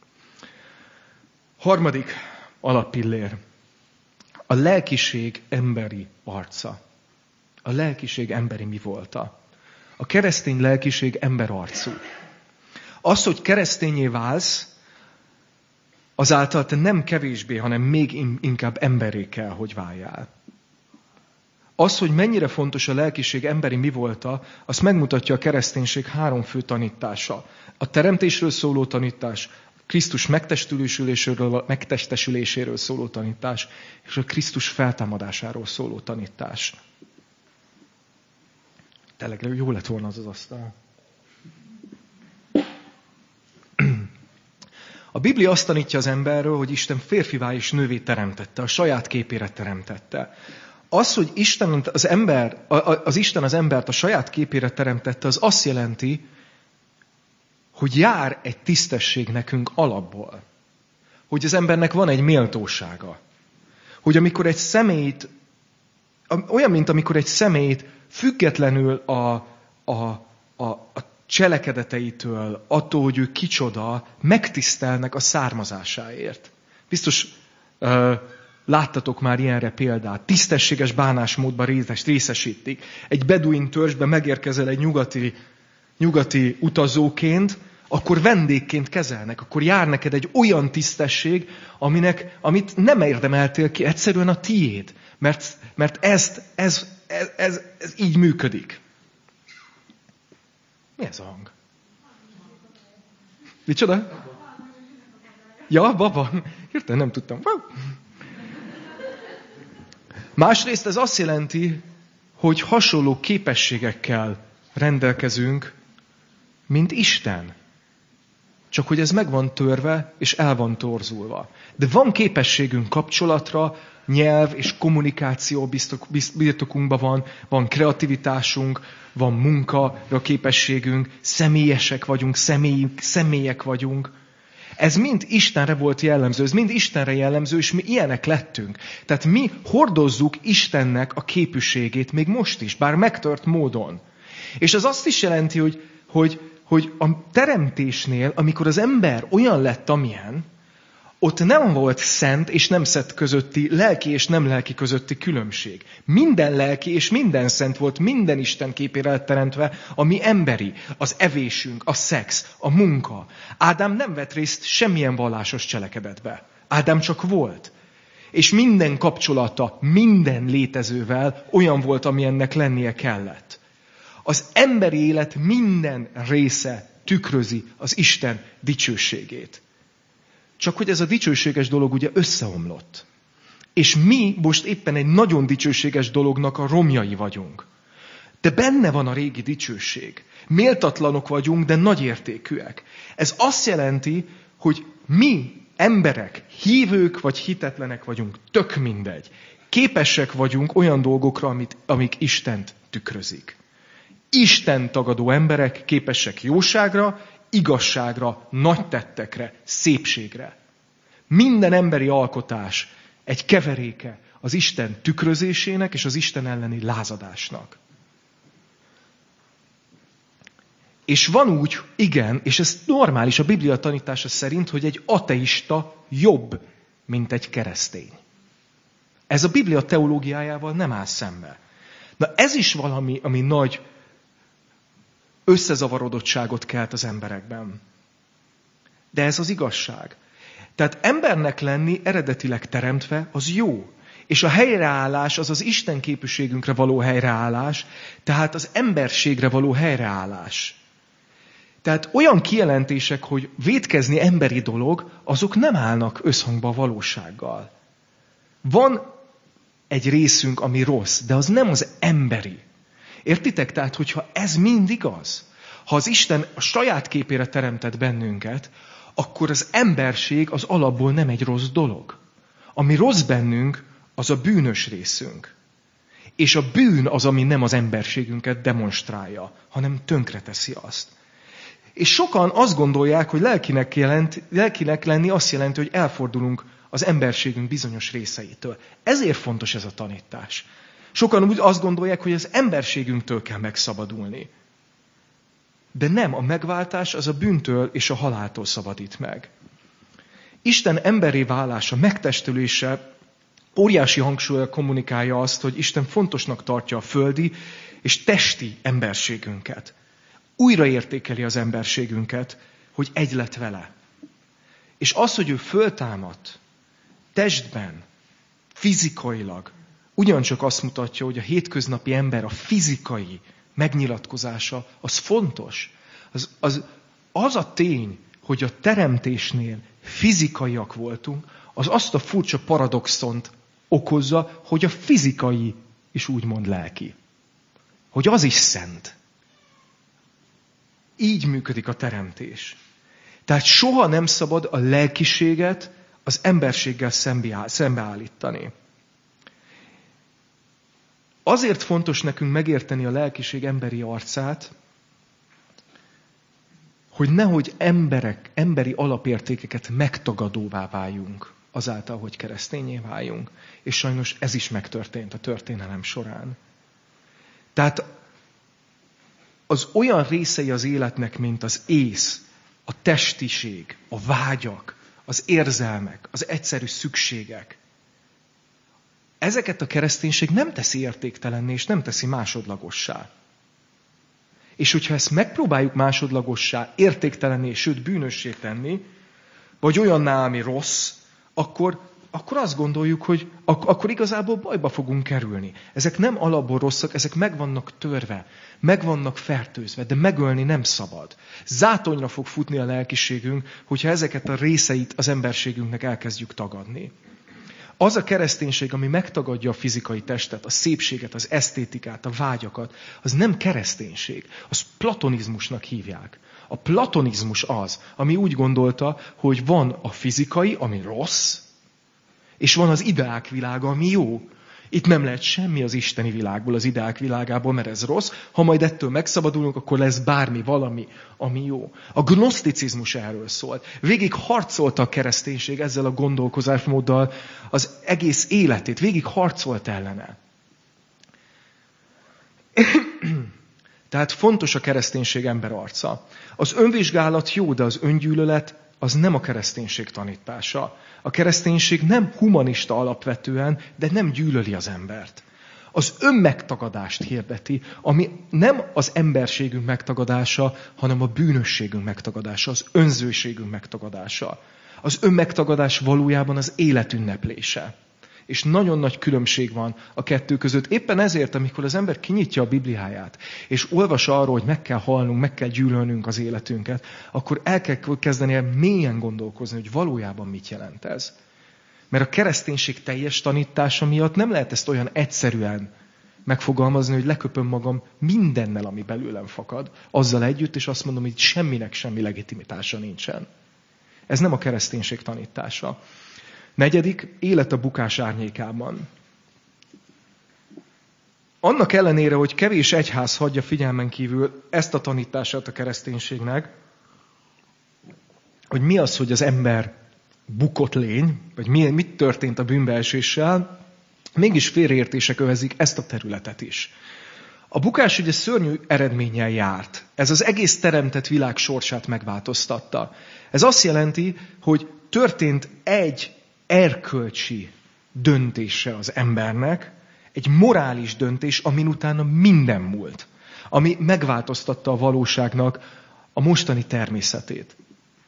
Harmadik alappillér. A lelkiség emberi arca. A lelkiség emberi mi volta? A keresztény lelkiség emberarcú. Az, hogy keresztényé válsz, azáltal te nem kevésbé, hanem még inkább emberré kell, hogy váljál. Az, hogy mennyire fontos a lelkiség emberi mi volta, azt megmutatja a kereszténység 3 fő tanítása. A teremtésről szóló tanítás, Krisztus megtestesüléséről szóló tanítás, és a Krisztus feltámadásáról szóló tanítás. Tényleg jó lett volna az asztal. A Biblia azt tanítja az emberről, hogy Isten férfivá és nővé teremtette, a saját képére teremtette. Az, hogy Isten az embert a saját képére teremtette, az azt jelenti, hogy jár egy tisztesség nekünk alapból. Hogy az embernek van egy méltósága. Hogy amikor egy személyt, olyan, mint amikor egy személyt függetlenül a cselekedeteitől, attól, hogy ő kicsoda, megtisztelnek a származásáért. Biztos láttatok már ilyenre példát. Tisztességes bánásmódban részesítik. Egy beduin törzsbe megérkezel egy nyugati utazóként, akkor vendégként kezelnek, akkor jár neked egy olyan tisztesség, amit nem érdemeltél ki, egyszerűen a tiéd. Mert ez így működik. Mi ez a hang? Micsoda? Ja, baba. Hirtelen nem tudtam. Másrészt ez azt jelenti, hogy hasonló képességekkel rendelkezünk, mint Isten. Csak hogy ez meg van törve, és el van torzulva. De van képességünk kapcsolatra, nyelv és kommunikáció birtokunkban van kreativitásunk, van munkára képességünk, személyesek vagyunk, személyek vagyunk. Ez mind Istenre volt jellemző, ez mind Istenre jellemző, és mi ilyenek lettünk. Tehát mi hordozzuk Istennek a képűségét még most is, bár megtört módon. És ez azt is jelenti, hogy a teremtésnél, amikor az ember olyan lett, amilyen, ott nem volt szent és nem szent közötti, lelki és nem lelki közötti különbség. Minden lelki és minden szent volt, minden Isten képére elteremtve, ami emberi. Az evésünk, a szex, a munka. Ádám nem vett részt semmilyen vallásos cselekedetbe. Ádám csak volt. És minden kapcsolata, minden létezővel olyan volt, ami ennek lennie kellett. Az emberi élet minden része tükrözi az Isten dicsőségét. Csak hogy ez a dicsőséges dolog ugye összeomlott. És mi most éppen egy nagyon dicsőséges dolognak a romjai vagyunk. De benne van a régi dicsőség. Méltatlanok vagyunk, de nagyértékűek. Ez azt jelenti, hogy mi emberek, hívők vagy hitetlenek vagyunk, tök mindegy. Képesek vagyunk olyan dolgokra, amik Istent tükrözik. Isten tagadó emberek képesek jóságra, igazságra, nagy tettekre, szépségre. Minden emberi alkotás egy keveréke az Isten tükrözésének és az Isten elleni lázadásnak. És van úgy, igen, és ez normális a Biblia tanítása szerint, hogy egy ateista jobb, mint egy keresztény. Ez a Biblia teológiájával nem áll szembe. Na ez is valami, ami nagy összezavarodottságot kelt az emberekben. De ez az igazság. Tehát embernek lenni eredetileg teremtve, az jó. És a helyreállás az az Isten képűségünkre való helyreállás, tehát az emberségre való helyreállás. Tehát olyan kijelentések, hogy vétkezni emberi dolog, azok nem állnak összhangba a valósággal. Van egy részünk, ami rossz, de az nem az emberi. Értitek? Tehát, hogyha ez mind igaz, ha az Isten a saját képére teremtett bennünket, akkor az emberség az alapból nem egy rossz dolog. Ami rossz bennünk, az a bűnös részünk. És a bűn az, ami nem az emberségünket demonstrálja, hanem tönkreteszi azt. És sokan azt gondolják, hogy lelkinek lenni azt jelenti, hogy elfordulunk az emberségünk bizonyos részeitől. Ezért fontos ez a tanítás. Sokan úgy azt gondolják, hogy az emberségünktől kell megszabadulni. De nem, a megváltás az a bűntől és a haláltól szabadít meg. Isten emberré válása, megtestülése óriási hangsúllyal kommunikálja azt, hogy Isten fontosnak tartja a földi és testi emberségünket. Újraértékeli az emberségünket, hogy egy lett vele. És az, hogy ő föltámadt testben, fizikailag, ugyancsak azt mutatja, hogy a hétköznapi ember, a fizikai megnyilatkozása, az fontos. Az a tény, hogy a teremtésnél fizikaiak voltunk, az azt a furcsa paradoxont okozza, hogy a fizikai is úgymond lelki. Hogy az is szent. Így működik a teremtés. Tehát soha nem szabad a lelkiséget az emberséggel szembeállítani. Azért fontos nekünk megérteni a lelkiség emberi arcát, hogy nehogy emberi alapértékeket megtagadóvá váljunk, azáltal, hogy keresztényé váljunk. És sajnos ez is megtörtént a történelem során. Tehát az olyan részei az életnek, mint az ész, a testiség, a vágyak, az érzelmek, az egyszerű szükségek, ezeket a kereszténység nem teszi értéktelenné, és nem teszi másodlagossá. És hogyha ezt megpróbáljuk másodlagossá, értéktelenné, sőt bűnössé tenni, vagy olyanná, ami rossz, akkor akkor azt gondoljuk, hogy akkor igazából bajba fogunk kerülni. Ezek nem alapból rosszak, ezek meg vannak törve, meg vannak fertőzve, de megölni nem szabad. Zátonyra fog futni a lelkiségünk, hogyha ezeket a részeit az emberségünknek elkezdjük tagadni. Az a kereszténység, ami megtagadja a fizikai testet, a szépséget, az esztétikát, a vágyakat, az nem kereszténység. Az platonizmusnak hívják. A platonizmus az, ami úgy gondolta, hogy van a fizikai, ami rossz, és van az ideák világa, ami jó. Itt nem lehet semmi az isteni világból, az ideák világából, mert ez rossz. Ha majd ettől megszabadulunk, akkor lesz bármi, valami, ami jó. A gnoszticizmus erről szólt. Végig harcolta a kereszténység ezzel a gondolkozásmóddal az egész életét. Végig harcolt ellene. Tehát fontos a kereszténység emberarca. Az önvizsgálat jó, de az öngyűlölet az nem a kereszténység tanítása. A kereszténység nem humanista alapvetően, de nem gyűlöli az embert. Az önmegtagadást hirdeti, ami nem az emberségünk megtagadása, hanem a bűnösségünk megtagadása, az önzőségünk megtagadása. Az önmegtagadás valójában az élet ünneplése. És nagyon nagy különbség van a kettő között. Éppen ezért, amikor az ember kinyitja a Bibliáját, és olvas arról, hogy meg kell halnunk, meg kell gyűlölnünk az életünket, akkor el kell kezdenie mélyen gondolkozni, hogy valójában mit jelent ez. Mert a kereszténység teljes tanítása miatt nem lehet ezt olyan egyszerűen megfogalmazni, hogy leköpöm magam mindennel, ami belőlem fakad, azzal együtt, és azt mondom, hogy semminek semmi legitimitása nincsen. Ez nem a kereszténység tanítása. 4. élet a bukás árnyékában. Annak ellenére, hogy kevés egyház hagyja figyelmen kívül ezt a tanítását a kereszténységnek, hogy mi az, hogy az ember bukott lény, vagy mit történt a bűnbeeséssel, mégis félreértések övezik ezt a területet is. A bukás ugye szörnyű eredménnyel járt. Ez az egész teremtett világ sorsát megváltoztatta. Ez azt jelenti, hogy történt egy erkölcsi döntése az embernek, egy morális döntés, amin utána minden múlt, ami megváltoztatta a valóságnak a mostani természetét.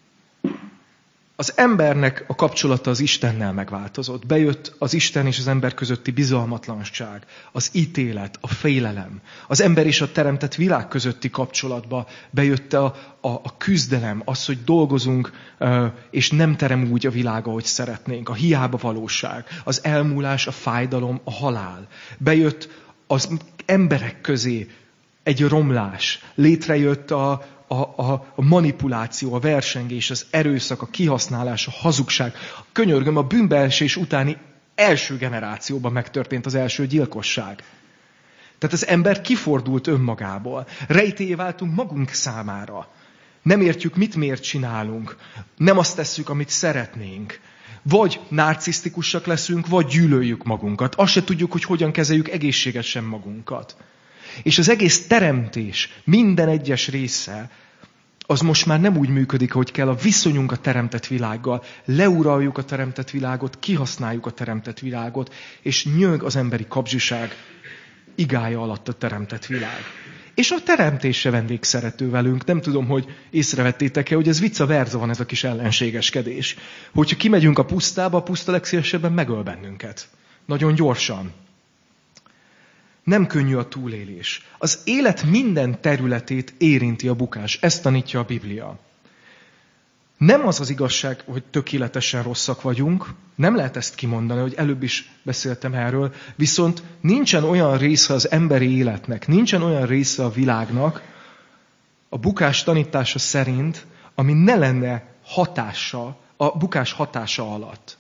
Az embernek a kapcsolata az Istennel megváltozott. Bejött az Isten és az ember közötti bizalmatlanság, az ítélet, a félelem. Az ember és a teremtett világ közötti kapcsolatba bejött a küzdelem, az, hogy dolgozunk, és nem terem úgy a világ, ahogy szeretnénk. A hiába valóság, az elmúlás, a fájdalom, a halál. Bejött az emberek közé egy romlás. Létrejött a manipuláció, a versengés, az erőszak, a kihasználás, a hazugság. Könyörgöm, a bűnbeesés utáni első generációban megtörtént az első gyilkosság. Tehát az ember kifordult önmagából. Rejtélyé váltunk magunk számára. Nem értjük, mit miért csinálunk. Nem azt tesszük, amit szeretnénk. Vagy narcisztikusak leszünk, vagy gyűlöljük magunkat. Azt se tudjuk, hogy hogyan kezeljük egészségesen magunkat. És az egész teremtés, minden egyes része, az most már nem úgy működik, ahogy kell. A viszonyunk a teremtett világgal. Leuraljuk a teremtett világot, kihasználjuk a teremtett világot, és nyög az emberi kapzsiság igája alatt a teremtett világ. És a teremtés se vendégszerető velünk. Nem tudom, hogy észrevettétek-e, hogy ez vice versa van ez a kis ellenségeskedés. Hogyha kimegyünk a pusztába, a puszta legszívesebben megöl bennünket. Nagyon gyorsan. Nem könnyű a túlélés. Az élet minden területét érinti a bukás. Ezt tanítja a Biblia. Nem az az igazság, hogy tökéletesen rosszak vagyunk. Nem lehet ezt kimondani, hogy előbb is beszéltem erről. Viszont nincsen olyan része az emberi életnek, nincsen olyan része a világnak, a bukás tanítása szerint, ami ne lenne hatása, a bukás hatása alatt.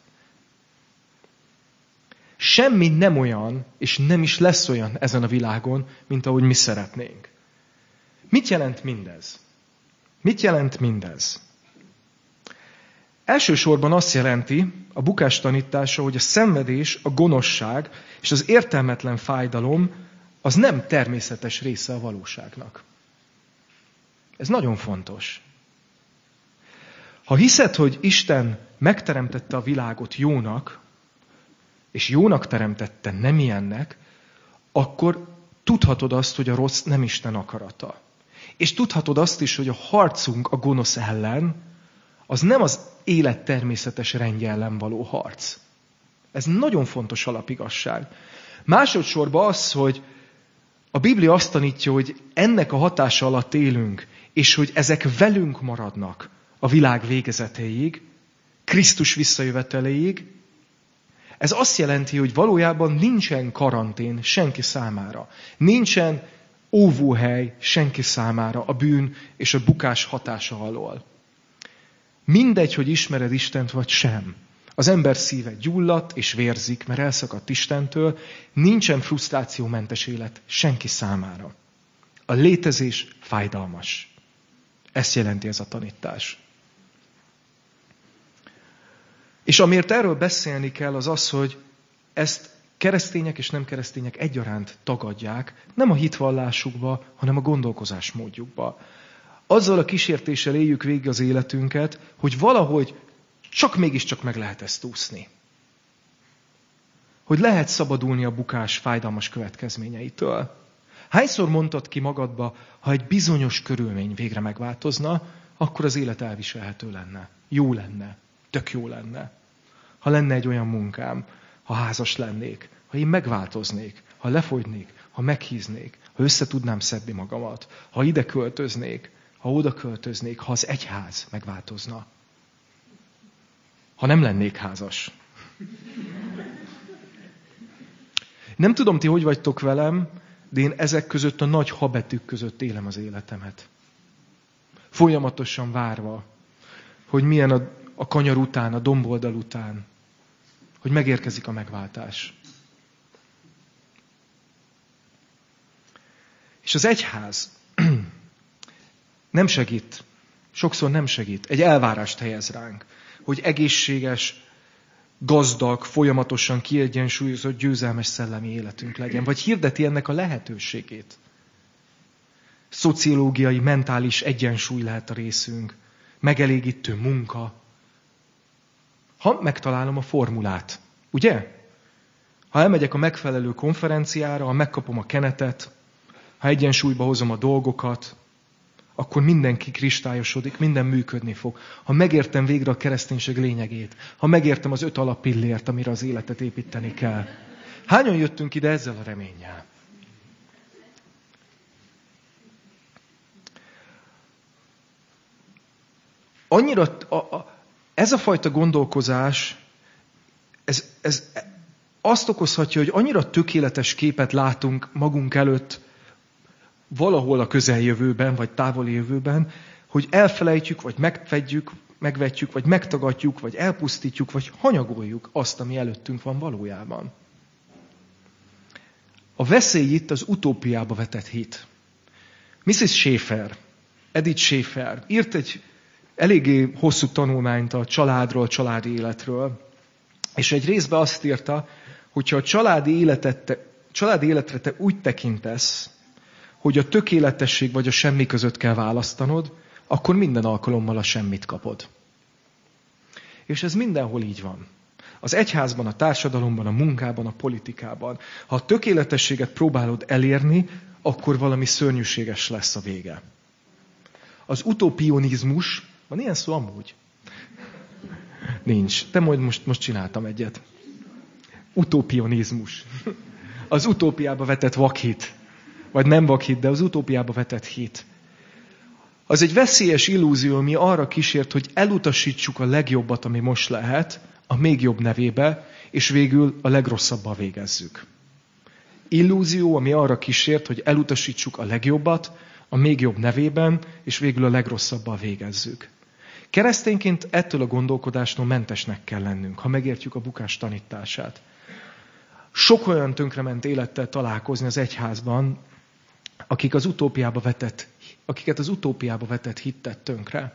Semmi nem olyan, és nem is lesz olyan ezen a világon, mint ahogy mi szeretnénk. Mit jelent mindez? Mit jelent mindez? Elsősorban azt jelenti a bukás tanítása, hogy a szenvedés, a gonoszság és az értelmetlen fájdalom az nem természetes része a valóságnak. Ez nagyon fontos. Ha hiszed, hogy Isten megteremtette a világot jónak, és jónak teremtette, nem ilyennek, akkor tudhatod azt, hogy a rossz nem Isten akarata. És tudhatod azt is, hogy a harcunk a gonosz ellen, az nem az élet természetes rendje ellen való harc. Ez nagyon fontos alapigazság. Másodszorban az, hogy a Biblia azt tanítja, hogy ennek a hatása alatt élünk, és hogy ezek velünk maradnak a világ végezetéig, Krisztus visszajöveteléig. Ez azt jelenti, hogy valójában nincsen karantén senki számára. Nincsen óvóhely senki számára a bűn és a bukás hatása alól. Mindegy, hogy ismered Istent vagy sem. Az ember szíve gyulladt és vérzik, mert elszakadt Istentől. Nincsen frusztrációmentes élet senki számára. A létezés fájdalmas. Ezt jelenti ez a tanítás. És amiért erről beszélni kell, az az, hogy ezt keresztények és nem keresztények egyaránt tagadják, nem a hitvallásukba, hanem a gondolkozásmódjukba. Azzal a kísértéssel éljük végig az életünket, hogy valahogy mégiscsak meg lehet ezt úszni. Hogy lehet szabadulni a bukás fájdalmas következményeitől. Hányszor mondtad ki magadba, ha egy bizonyos körülmény végre megváltozna, akkor az élet elviselhető lenne. Jó lenne. Tök jó lenne. Ha lenne egy olyan munkám, ha házas lennék, ha én megváltoznék, ha lefogynék, ha meghíznék, ha össze tudnám szedni magamat, ha ide költöznék, ha oda költöznék, ha az egyház megváltozna. Ha nem lennék házas. Nem tudom, ti hogy vagytok velem, de én ezek között a nagy habetűk között élem az életemet. Folyamatosan várva, hogy milyen a kanyar után, a domboldal után, hogy megérkezik a megváltás. És az egyház nem segít, sokszor nem segít, egy elvárást helyez ránk, hogy egészséges, gazdag, folyamatosan kiegyensúlyozott, győzelmes szellemi életünk legyen, vagy hirdeti ennek a lehetőségét. Szociológiai, mentális egyensúly lehet a részünk, megelégítő munka. Ha megtalálom a formulát, ugye? Ha elmegyek a megfelelő konferenciára, ha megkapom a kenetet, ha egyensúlyba hozom a dolgokat, akkor mindenki kristályosodik, minden működni fog. Ha megértem végre a kereszténység lényegét, ha megértem az 5 alappillért, amire az életet építeni kell. Hányan jöttünk ide ezzel a reménnyel? Annyira, ez a fajta gondolkozás, ez azt okozhatja, hogy annyira tökéletes képet látunk magunk előtt, valahol a közeljövőben, vagy távoli jövőben, hogy elfelejtjük, vagy megvetjük, vagy megtagadjuk, vagy elpusztítjuk, vagy hanyagoljuk azt, ami előttünk van valójában. A veszély itt az utópiába vetett hit. Mrs. Schaeffer, Edith Schaeffer írt egy eléggé hosszú tanulmányt a családról, családi életről, és egy részben azt írta, hogyha a családi életre te úgy tekintesz, hogy a tökéletesség vagy a semmi között kell választanod, akkor minden alkalommal a semmit kapod. És ez mindenhol így van. Az egyházban, a társadalomban, a munkában, a politikában. Ha a tökéletességet próbálod elérni, akkor valami szörnyűséges lesz a vége. Az utopionizmus, van ilyen szó amúgy? Nincs. De majd most csináltam egyet. Utopionizmus. Az utópiába vetett vakhit. Vagy nem vakhit, de az utópiába vetett hit. Az egy veszélyes illúzió, ami arra kísért, hogy elutasítsuk a legjobbat, ami most lehet, a még jobb nevébe, és végül a legrosszabbal végezzük. Illúzió, ami arra kísért, hogy elutasítsuk a legjobbat, a még jobb nevében, és végül a legrosszabbal végezzük. Keresztényként ettől a gondolkodástól mentesnek kell lennünk, ha megértjük a bukás tanítását. Sok olyan tönkrement élettel találkozni az egyházban, akiket az utópiába vetett hittet tönkre.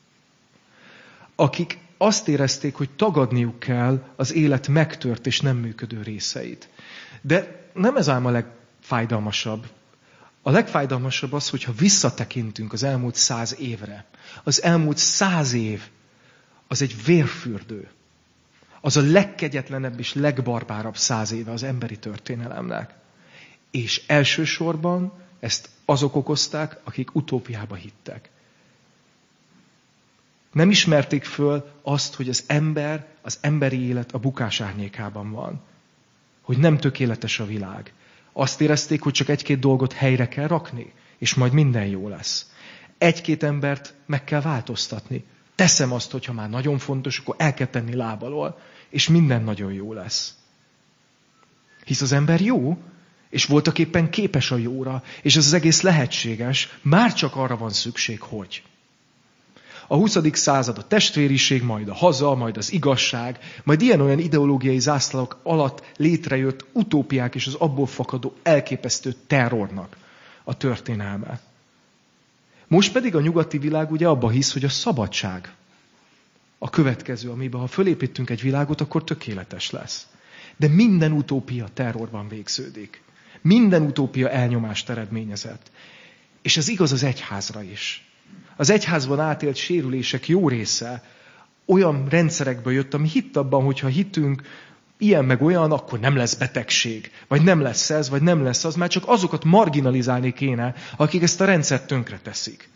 Akik azt érezték, hogy tagadniuk kell az élet megtört és nem működő részeit. De nem ez ám a legfájdalmasabb. A legfájdalmasabb az, hogyha visszatekintünk az elmúlt 100 évre. Az elmúlt 100 év az egy vérfürdő. Az a legkegyetlenebb és legbarbárabb 100 éve az emberi történelemnek. És elsősorban ezt azok okozták, akik utópiába hittek. Nem ismerték föl azt, hogy az emberi élet a bukás árnyékában van. Hogy nem tökéletes a világ. Azt érezték, hogy csak egy-két dolgot helyre kell rakni, és majd minden jó lesz. Egy-két embert meg kell változtatni. Teszem azt, hogyha már nagyon fontos, akkor el kell tenni lábalól, és minden nagyon jó lesz. Hisz az ember jó, és voltaképpen képes a jóra, és ez az egész lehetséges, már csak arra van szükség, hogy. A 20. század a testvériség, majd a haza, majd az igazság, majd ilyen-olyan ideológiai zászlók alatt létrejött utópiák és az abból fakadó elképesztő terrornak a történelme. Most pedig a nyugati világ ugye abba hisz, hogy a szabadság a következő, amiben ha fölépítünk egy világot, akkor tökéletes lesz. De minden utópia terrorban végződik. Minden utópia elnyomást eredményezett. És ez igaz az egyházra is. Az egyházban átélt sérülések jó része olyan rendszerekből jött, ami hitt abban, hogyha hitünk ilyen meg olyan, akkor nem lesz betegség, vagy nem lesz ez, vagy nem lesz az, már csak azokat marginalizálni kéne, akik ezt a rendszert tönkre teszik.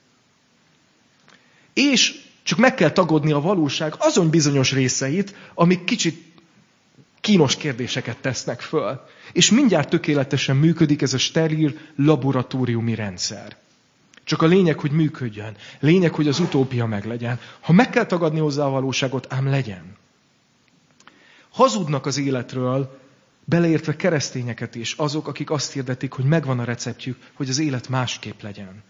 És csak meg kell tagadni a valóság azon bizonyos részeit, amik kicsit kínos kérdéseket tesznek föl. És mindjárt tökéletesen működik ez a steril laboratóriumi rendszer. Csak a lényeg, hogy működjön. Lényeg, hogy az utópia meglegyen. Ha meg kell tagadni hozzá a valóságot, ám legyen. Hazudnak az életről, beleértve keresztényeket is, azok, akik azt hirdetik, hogy megvan a receptjük, hogy az élet másképp legyen.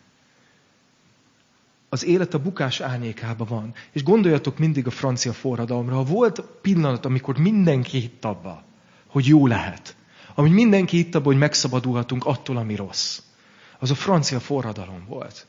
Az élet a bukás árnyékában van. És gondoljatok mindig a francia forradalomra. Ha volt pillanat, amikor mindenki hitt abba, hogy jó lehet, amikor mindenki hitt abba, hogy megszabadulhatunk attól, ami rossz, az a francia forradalom volt.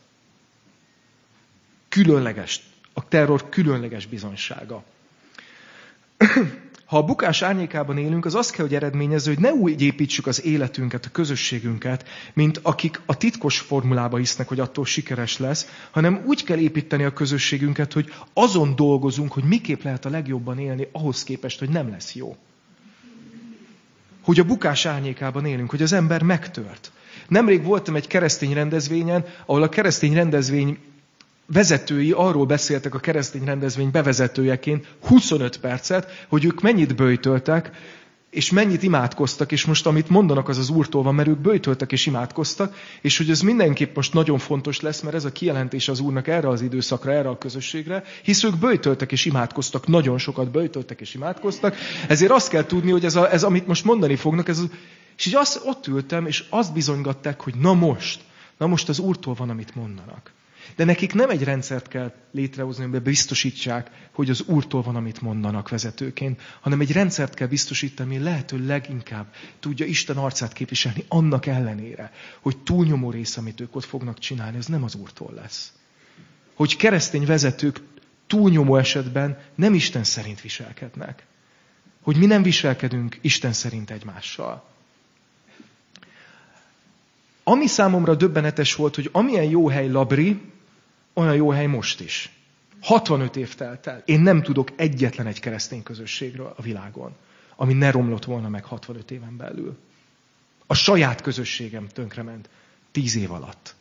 Különleges, a terror különleges bizonysága. Ha a bukás árnyékában élünk, az azt kell, hogy eredményező, hogy ne úgy építsük az életünket, a közösségünket, mint akik a titkos formulába hisznek, hogy attól sikeres lesz, hanem úgy kell építeni a közösségünket, hogy azon dolgozunk, hogy miképp lehet a legjobban élni, ahhoz képest, hogy nem lesz jó. Hogy a bukás árnyékában élünk, hogy az ember megtört. Nemrég voltam egy keresztény rendezvényen, ahol a keresztény rendezvény vezetői arról beszéltek a keresztény rendezvény bevezetőjeként 25 percet, hogy ők mennyit böjtöltek, és mennyit imádkoztak, és most amit mondanak, az az Úrtól van, mert ők böjtöltek és imádkoztak, és hogy ez mindenképp most nagyon fontos lesz, mert ez a kijelentés az Úrnak erre az időszakra, erre a közösségre, hisz ők böjtöltek és imádkoztak, nagyon sokat böjtöltek és imádkoztak, ezért azt kell tudni, hogy ez amit most mondani fognak, és így ott ültem, és azt bizonygatták, hogy na most az Úrtól van, amit mondanak. De nekik nem egy rendszert kell létrehozni, amiben biztosítsák, hogy az Úrtól van, amit mondanak vezetőként, hanem egy rendszert kell biztosítani, ami lehető leginkább tudja Isten arcát képviselni annak ellenére, hogy túlnyomó rész, amit ők ott fognak csinálni, az nem az Úrtól lesz. Hogy keresztény vezetők túlnyomó esetben nem Isten szerint viselkednek. Hogy mi nem viselkedünk Isten szerint egymással. Ami számomra döbbenetes volt, hogy amilyen jó hely Labri, olyan jó hely most is. 65 év telt el. Én nem tudok egyetlen egy keresztény közösségről a világon, ami ne romlott volna meg 65 éven belül. A saját közösségem tönkrement 10 év alatt.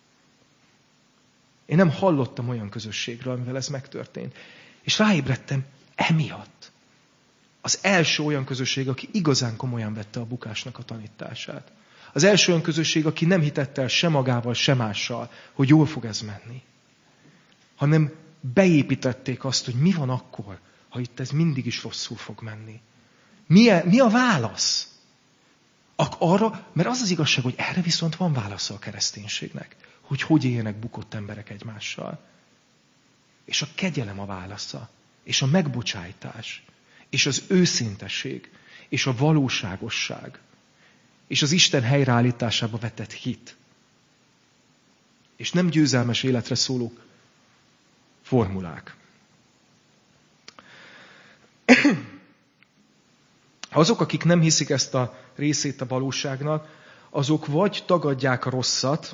Én nem hallottam olyan közösségről, amivel ez megtörtént. És ráébredtem emiatt. Az első olyan közösség, aki igazán komolyan vette a bukásnak a tanítását. Az első olyan közösség, aki nem hitett el se magával, se mással, hogy jól fog ez menni. Hanem beépítették azt, hogy mi van akkor, ha itt ez mindig is rosszul fog menni. Mi a válasz? Arra, mert az az igazság, hogy erre viszont van válasza a kereszténységnek. Hogy éljenek bukott emberek egymással. És a kegyelem a válasza. És a megbocsájtás. És az őszintesség. És a valóságosság. És az Isten helyreállításába vetett hit. És nem győzelmes életre szóló formulák. Azok, akik nem hiszik ezt a részét a valóságnak, azok vagy tagadják a rosszat,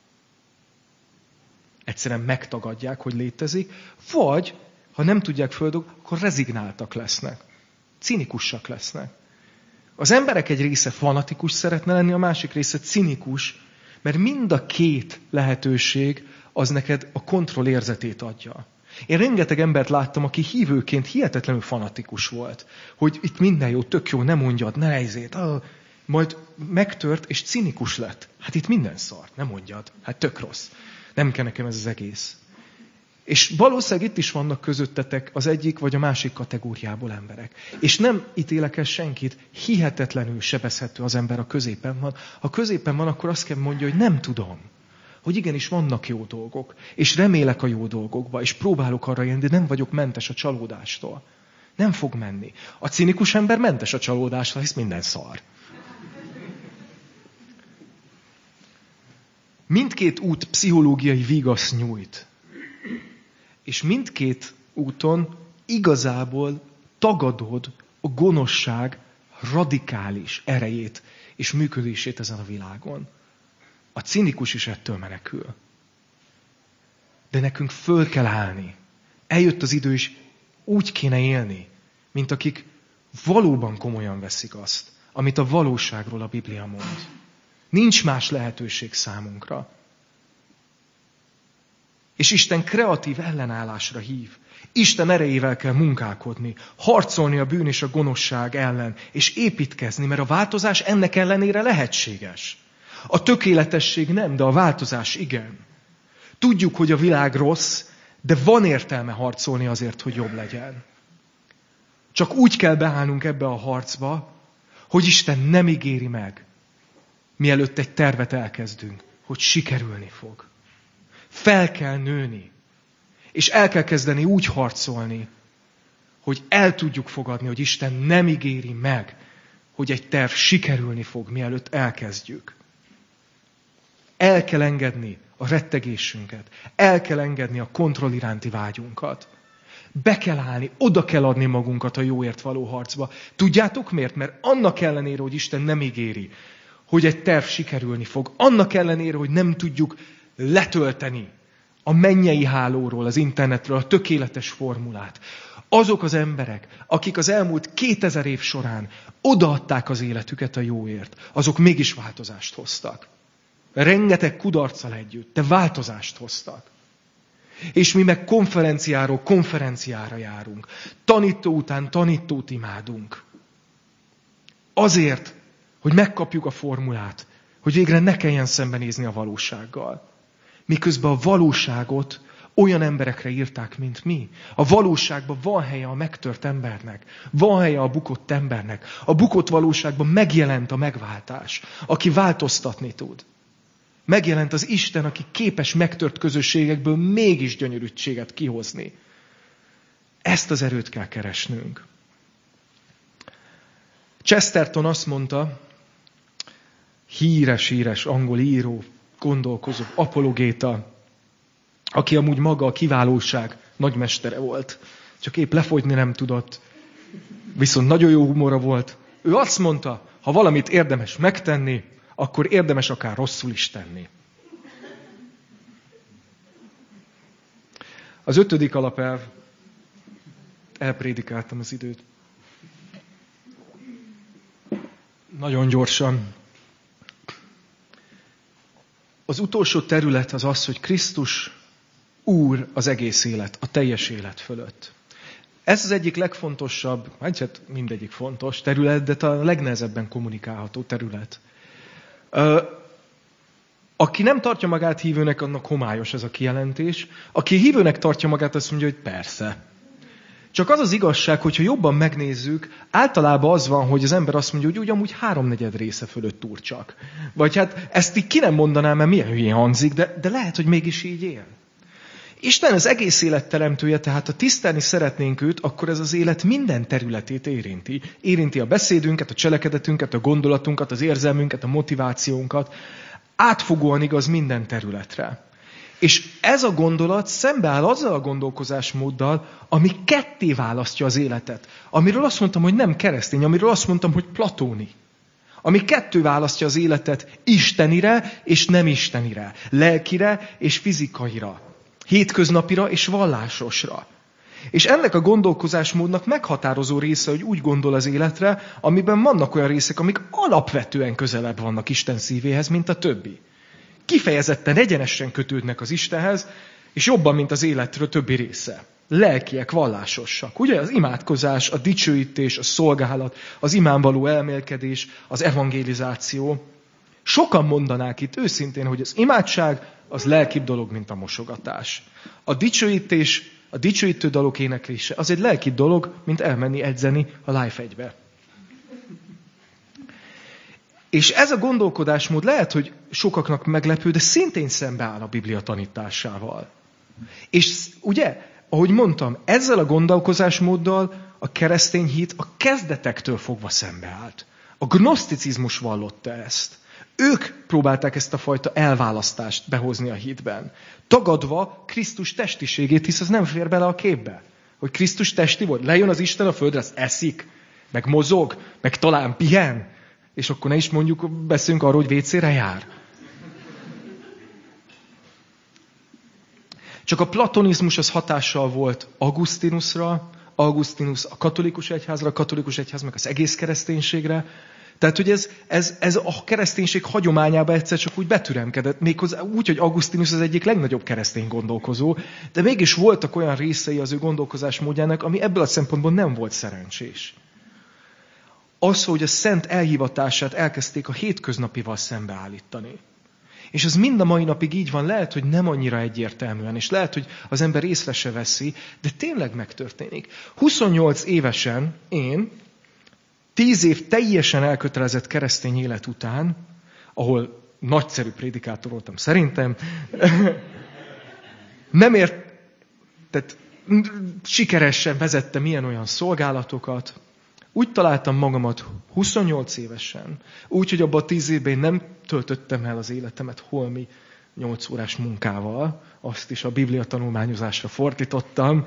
egyszerűen megtagadják, hogy létezik, vagy, ha nem tudják földolgozni, akkor rezignáltak lesznek. Cinikusak lesznek. Az emberek egy része fanatikus szeretne lenni, a másik része cinikus, mert mind a két lehetőség az neked a kontroll érzetét adja. Én rengeteg embert láttam, aki hívőként hihetetlenül fanatikus volt. Hogy itt minden jó, tök jó, ne mondjad, ne ezért. Majd megtört, és cinikus lett. Hát itt minden szar, ne mondjad. Hát tök rossz. Nem kell nekem ez az egész. És valószínűleg itt is vannak közöttetek az egyik vagy a másik kategóriából emberek. És nem ítélek el senkit, hihetetlenül sebezhető az ember, a középen van. Ha középen van, akkor azt kell mondja, hogy nem tudom. Hogy igenis vannak jó dolgok, és remélek a jó dolgokba, és próbálok arra jönni, de nem vagyok mentes a csalódástól. Nem fog menni. A cinikus ember mentes a csalódástól, hisz minden szar. Mindkét út pszichológiai vigaszt nyújt. És mindkét úton igazából tagadod a gonoszság radikális erejét és működését ezen a világon. A cinikus is ettől menekül. De nekünk föl kell állni. Eljött az idő, és úgy kéne élni, mint akik valóban komolyan veszik azt, amit a valóságról a Biblia mond. Nincs más lehetőség számunkra. És Isten kreatív ellenállásra hív. Isten erejével kell munkálkodni, harcolni a bűn és a gonoszság ellen, és építkezni, mert a változás ennek ellenére lehetséges. A tökéletesség nem, de a változás igen. Tudjuk, hogy a világ rossz, de van értelme harcolni azért, hogy jobb legyen. Csak úgy kell beállnunk ebbe a harcba, hogy Isten nem ígéri meg, mielőtt egy tervet elkezdünk, hogy sikerülni fog. Fel kell nőni, és el kell kezdeni úgy harcolni, hogy el tudjuk fogadni, hogy Isten nem ígéri meg, hogy egy terv sikerülni fog, mielőtt elkezdjük. El kell engedni a rettegésünket, el kell engedni a kontroll iránti vágyunkat. Be kell állni, oda kell adni magunkat a jóért való harcba. Tudjátok miért? Mert annak ellenére, hogy Isten nem ígéri, hogy egy terv sikerülni fog, annak ellenére, hogy nem tudjuk letölteni a mennyei hálóról, az internetről a tökéletes formulát. Azok az emberek, akik az elmúlt 2000 év során odaadták az életüket a jóért, azok mégis változást hoztak. Rengeteg kudarccal együtt, de változást hoztak. És mi meg konferenciáról konferenciára járunk. Tanító után tanítót imádunk. Azért, hogy megkapjuk a formulát, hogy végre ne kelljen szembenézni a valósággal. Miközben a valóságot olyan emberekre írták, mint mi. A valóságban van helye a megtört embernek. Van helye a bukott embernek. A bukott valóságban megjelent a megváltás, aki változtatni tud. Megjelent az Isten, aki képes megtört közösségekből mégis gyönyörűséget kihozni. Ezt az erőt kell keresnünk. Chesterton azt mondta, híres angol író, gondolkozó, apologéta, aki amúgy maga a kiválóság nagymestere volt. Csak épp lefogyni nem tudott, viszont nagyon jó humora volt. Ő azt mondta, ha valamit érdemes megtenni, akkor érdemes akár rosszul is tenni. Az 5. alapelv, elprédikáltam az időt. Nagyon gyorsan. Az utolsó terület az az, hogy Krisztus Úr az egész élet, a teljes élet fölött. Ez az egyik legfontosabb, hát mindegyik fontos terület, de a legnehezebben kommunikálható terület. Aki nem tartja magát hívőnek, annak homályos ez a kijelentés. Aki hívőnek tartja magát, azt mondja, hogy persze. Csak az az igazság, hogyha jobban megnézzük, általában az van, hogy az ember azt mondja, hogy amúgy 3/4 része fölött túr csak. Vagy hát ezt így ki nem mondanám, mert milyen hülyén hangzik, de lehet, hogy mégis így él. Isten az egész élet teremtője, tehát ha tisztelni szeretnénk őt, akkor ez az élet minden területét érinti. Érinti a beszédünket, a cselekedetünket, a gondolatunkat, az érzelmünket, a motivációnkat. Átfogóan igaz minden területre. És ez a gondolat szembeáll azzal a gondolkozásmóddal, ami ketté választja az életet. Amiről azt mondtam, hogy nem keresztény, amiről azt mondtam, hogy platóni. Ami ketté választja az életet istenire és nem istenire. Lelkire és fizikaira. Hétköznapira és vallásosra. És ennek a gondolkozásmódnak meghatározó része, hogy úgy gondol az életre, amiben vannak olyan részek, amik alapvetően közelebb vannak Isten szívéhez, mint a többi. Kifejezetten egyenesen kötődnek az Istenhez, És jobban, mint az életről többi része. Lelkiek, vallásosak. Ugye az imádkozás, a dicsőítés, a szolgálat, az imán való elmélkedés, az evangelizáció. Sokan mondanák itt őszintén, hogy az imádság az lelkibb dolog, mint a mosogatás. A dicsőítés, a dicsőítő dalok éneklése, az egy lelkibb dolog, mint elmenni edzeni a Life 1-be. És ez a gondolkodásmód lehet, hogy sokaknak meglepő, de szintén szembeáll a Biblia tanításával. És ugye, ahogy mondtam, ezzel a gondolkozásmóddal a keresztény hit a kezdetektől fogva szembeállt. A gnoszticizmus vallotta ezt. Ők próbálták ezt a fajta elválasztást behozni a hitben. Tagadva Krisztus testiségét, hisz az nem fér bele a képbe. Hogy Krisztus testi volt. Lejön az Isten a földre, az eszik, meg mozog, meg talán pihen. És akkor ne is mondjuk, beszélünk arról, hogy vécére jár. Csak a platonizmus az hatással volt Augustinusra, Augustinus a katolikus egyházra, a katolikus egyház meg az egész kereszténységre. Tehát, hogy ez a kereszténység hagyományába egyszer csak úgy betüremkedett, méghozzá úgy, hogy Augustinus az egyik legnagyobb keresztény gondolkozó, de mégis voltak olyan részei az ő gondolkozásmódjának, ami ebből a szempontból nem volt szerencsés. Az, hogy a szent elhivatását elkezdték a hétköznapival szembeállítani. És ez mind a mai napig így van, lehet, hogy nem annyira egyértelműen, és lehet, hogy az ember észre se veszi, de tényleg megtörténik. 28 évesen én, 10 év teljesen elkötelezett keresztény élet után, ahol nagyszerű prédikátor voltam szerintem, tehát sikeresen vezettem ilyen-olyan szolgálatokat, úgy találtam magamat 28 évesen, úgy, hogy abban a 10 évben én nem töltöttem el az életemet holmi 8 órás munkával, azt is a Biblia tanulmányozásra fordítottam.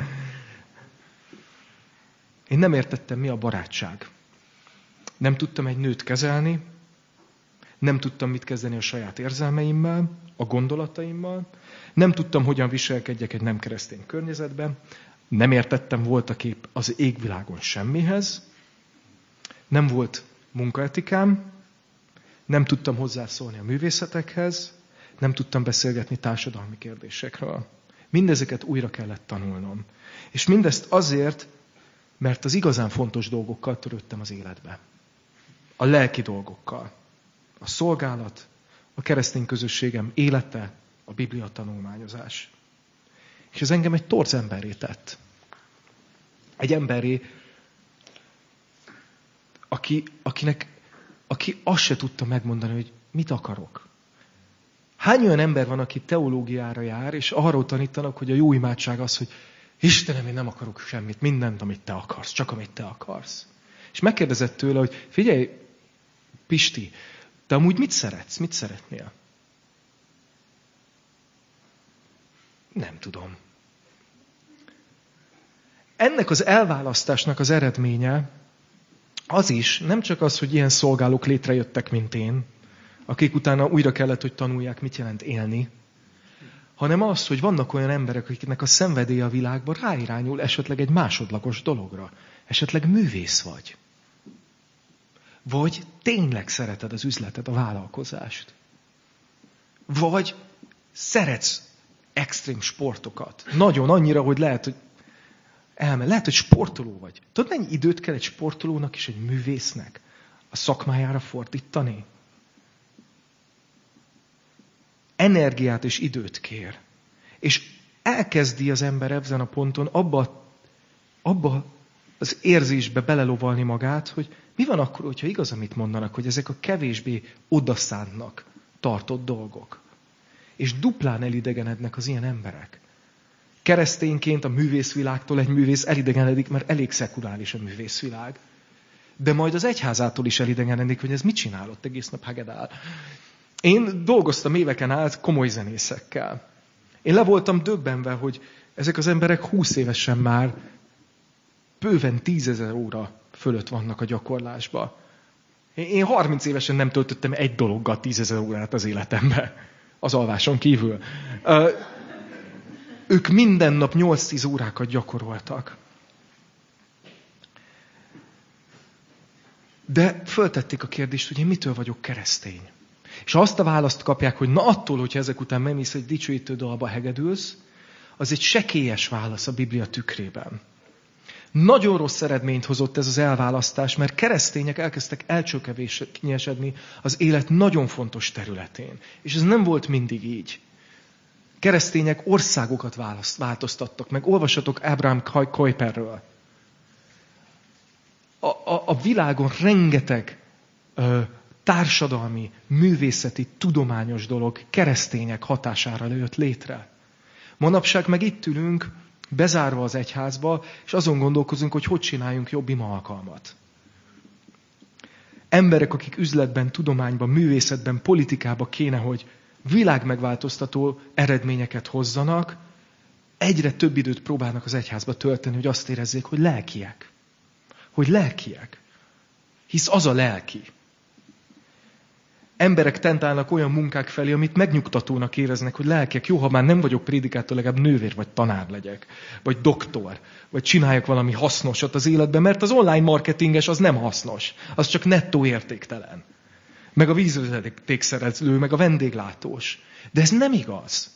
Én nem értettem, mi a barátság. Nem tudtam egy nőt kezelni, nem tudtam mit kezdeni a saját érzelmeimmel, a gondolataimmal, nem tudtam, hogyan viselkedjek egy nem keresztény környezetben, nem értettem voltak épp az égvilágon semmihez, nem volt munkaetikám, nem tudtam hozzászólni a művészetekhez, nem tudtam beszélgetni társadalmi kérdésekről. Mindezeket újra kellett tanulnom. És mindezt azért, mert az igazán fontos dolgokkal törődtem az életbe. A lelki dolgokkal. A szolgálat, a keresztény közösségem élete, a Biblia tanulmányozás. És ez engem egy torz emberré tett. Egy emberré, aki azt se tudta megmondani, hogy mit akarok. Hány olyan ember van, aki teológiára jár, és arról tanítanak, hogy a jó imádság az, hogy Istenem, én nem akarok semmit, mindent, amit te akarsz, csak amit te akarsz. És megkérdezett tőle, hogy figyelj, Pisti, te amúgy mit szeretsz? Mit szeretnél? Nem tudom. Ennek az elválasztásnak az eredménye az is, nem csak az, hogy ilyen szolgálók létrejöttek, mint én, akik utána újra kellett, hogy tanulják, mit jelent élni, hanem az, hogy vannak olyan emberek, akiknek a szenvedélye a világban ráirányul esetleg egy másodlagos dologra. Esetleg művész vagy. Vagy tényleg szereted az üzletet, a vállalkozást. Vagy szeretsz extrém sportokat. Nagyon annyira, hogy lehet, hogy sportoló vagy. Tudod, mennyi időt kell egy sportolónak és egy művésznek a szakmájára fordítani? Energiát és időt kér. És elkezdi az ember ezen a ponton abba az érzésbe belelovalni magát, hogy mi van akkor, hogyha igaz, amit mondanak, hogy ezek a kevésbé odaszánnak tartott dolgok. És duplán elidegenednek az ilyen emberek. Keresztényként a művészvilágtól egy művész elidegenedik, mert elég szekuláris a művészvilág. De majd az egyházától is elidegenedik, hogy ez mit csinálott, egész nap hegedál. Én dolgoztam éveken át komoly zenészekkel. Én le voltam döbbenve, hogy ezek az emberek 20 évesen már bőven 10 000 óra fölött vannak a gyakorlásban. Én 30 évesen nem töltöttem egy dologgal 10 000 órát az életembe. Az alváson kívül. Ők minden nap 8-10 órákat gyakoroltak. De föltették a kérdést, hogy én mitől vagyok keresztény. És azt a választ kapják, hogy na attól, hogyha ezek után megmész egy dicsőítő dalba hegedülsz, az egy sekélyes válasz a Biblia tükrében. Nagyon rossz eredményt hozott ez az elválasztás, mert keresztények elkezdtek elcsökevényesedni az élet nagyon fontos területén. És ez nem volt mindig így. Keresztények országokat változtattak meg. Olvassatok Abraham Kuyperről. A világon rengeteg társadalmi, művészeti, tudományos dolog keresztények hatására jött létre. Manapság meg itt ülünk, bezárva az egyházba, és azon gondolkozunk, hogy csináljunk jobb ima alkalmat. Emberek, akik üzletben, tudományban, művészetben, politikában kéne, hogy világmegváltoztató eredményeket hozzanak, egyre több időt próbálnak az egyházba tölteni, hogy azt érezzék, hogy lelkiek. Hogy lelkiek. Hisz az a lelki. Emberek tentálnak olyan munkák felé, amit megnyugtatónak éreznek, hogy lelkiek, jó, ha már nem vagyok prédikátor, legalább nővér vagy tanár legyek, vagy doktor, vagy csináljak valami hasznosat az életben, mert az online marketinges az nem hasznos, az csak nettó értéktelen. Meg a vízvezetékszerelő, meg a vendéglátós. De ez nem igaz.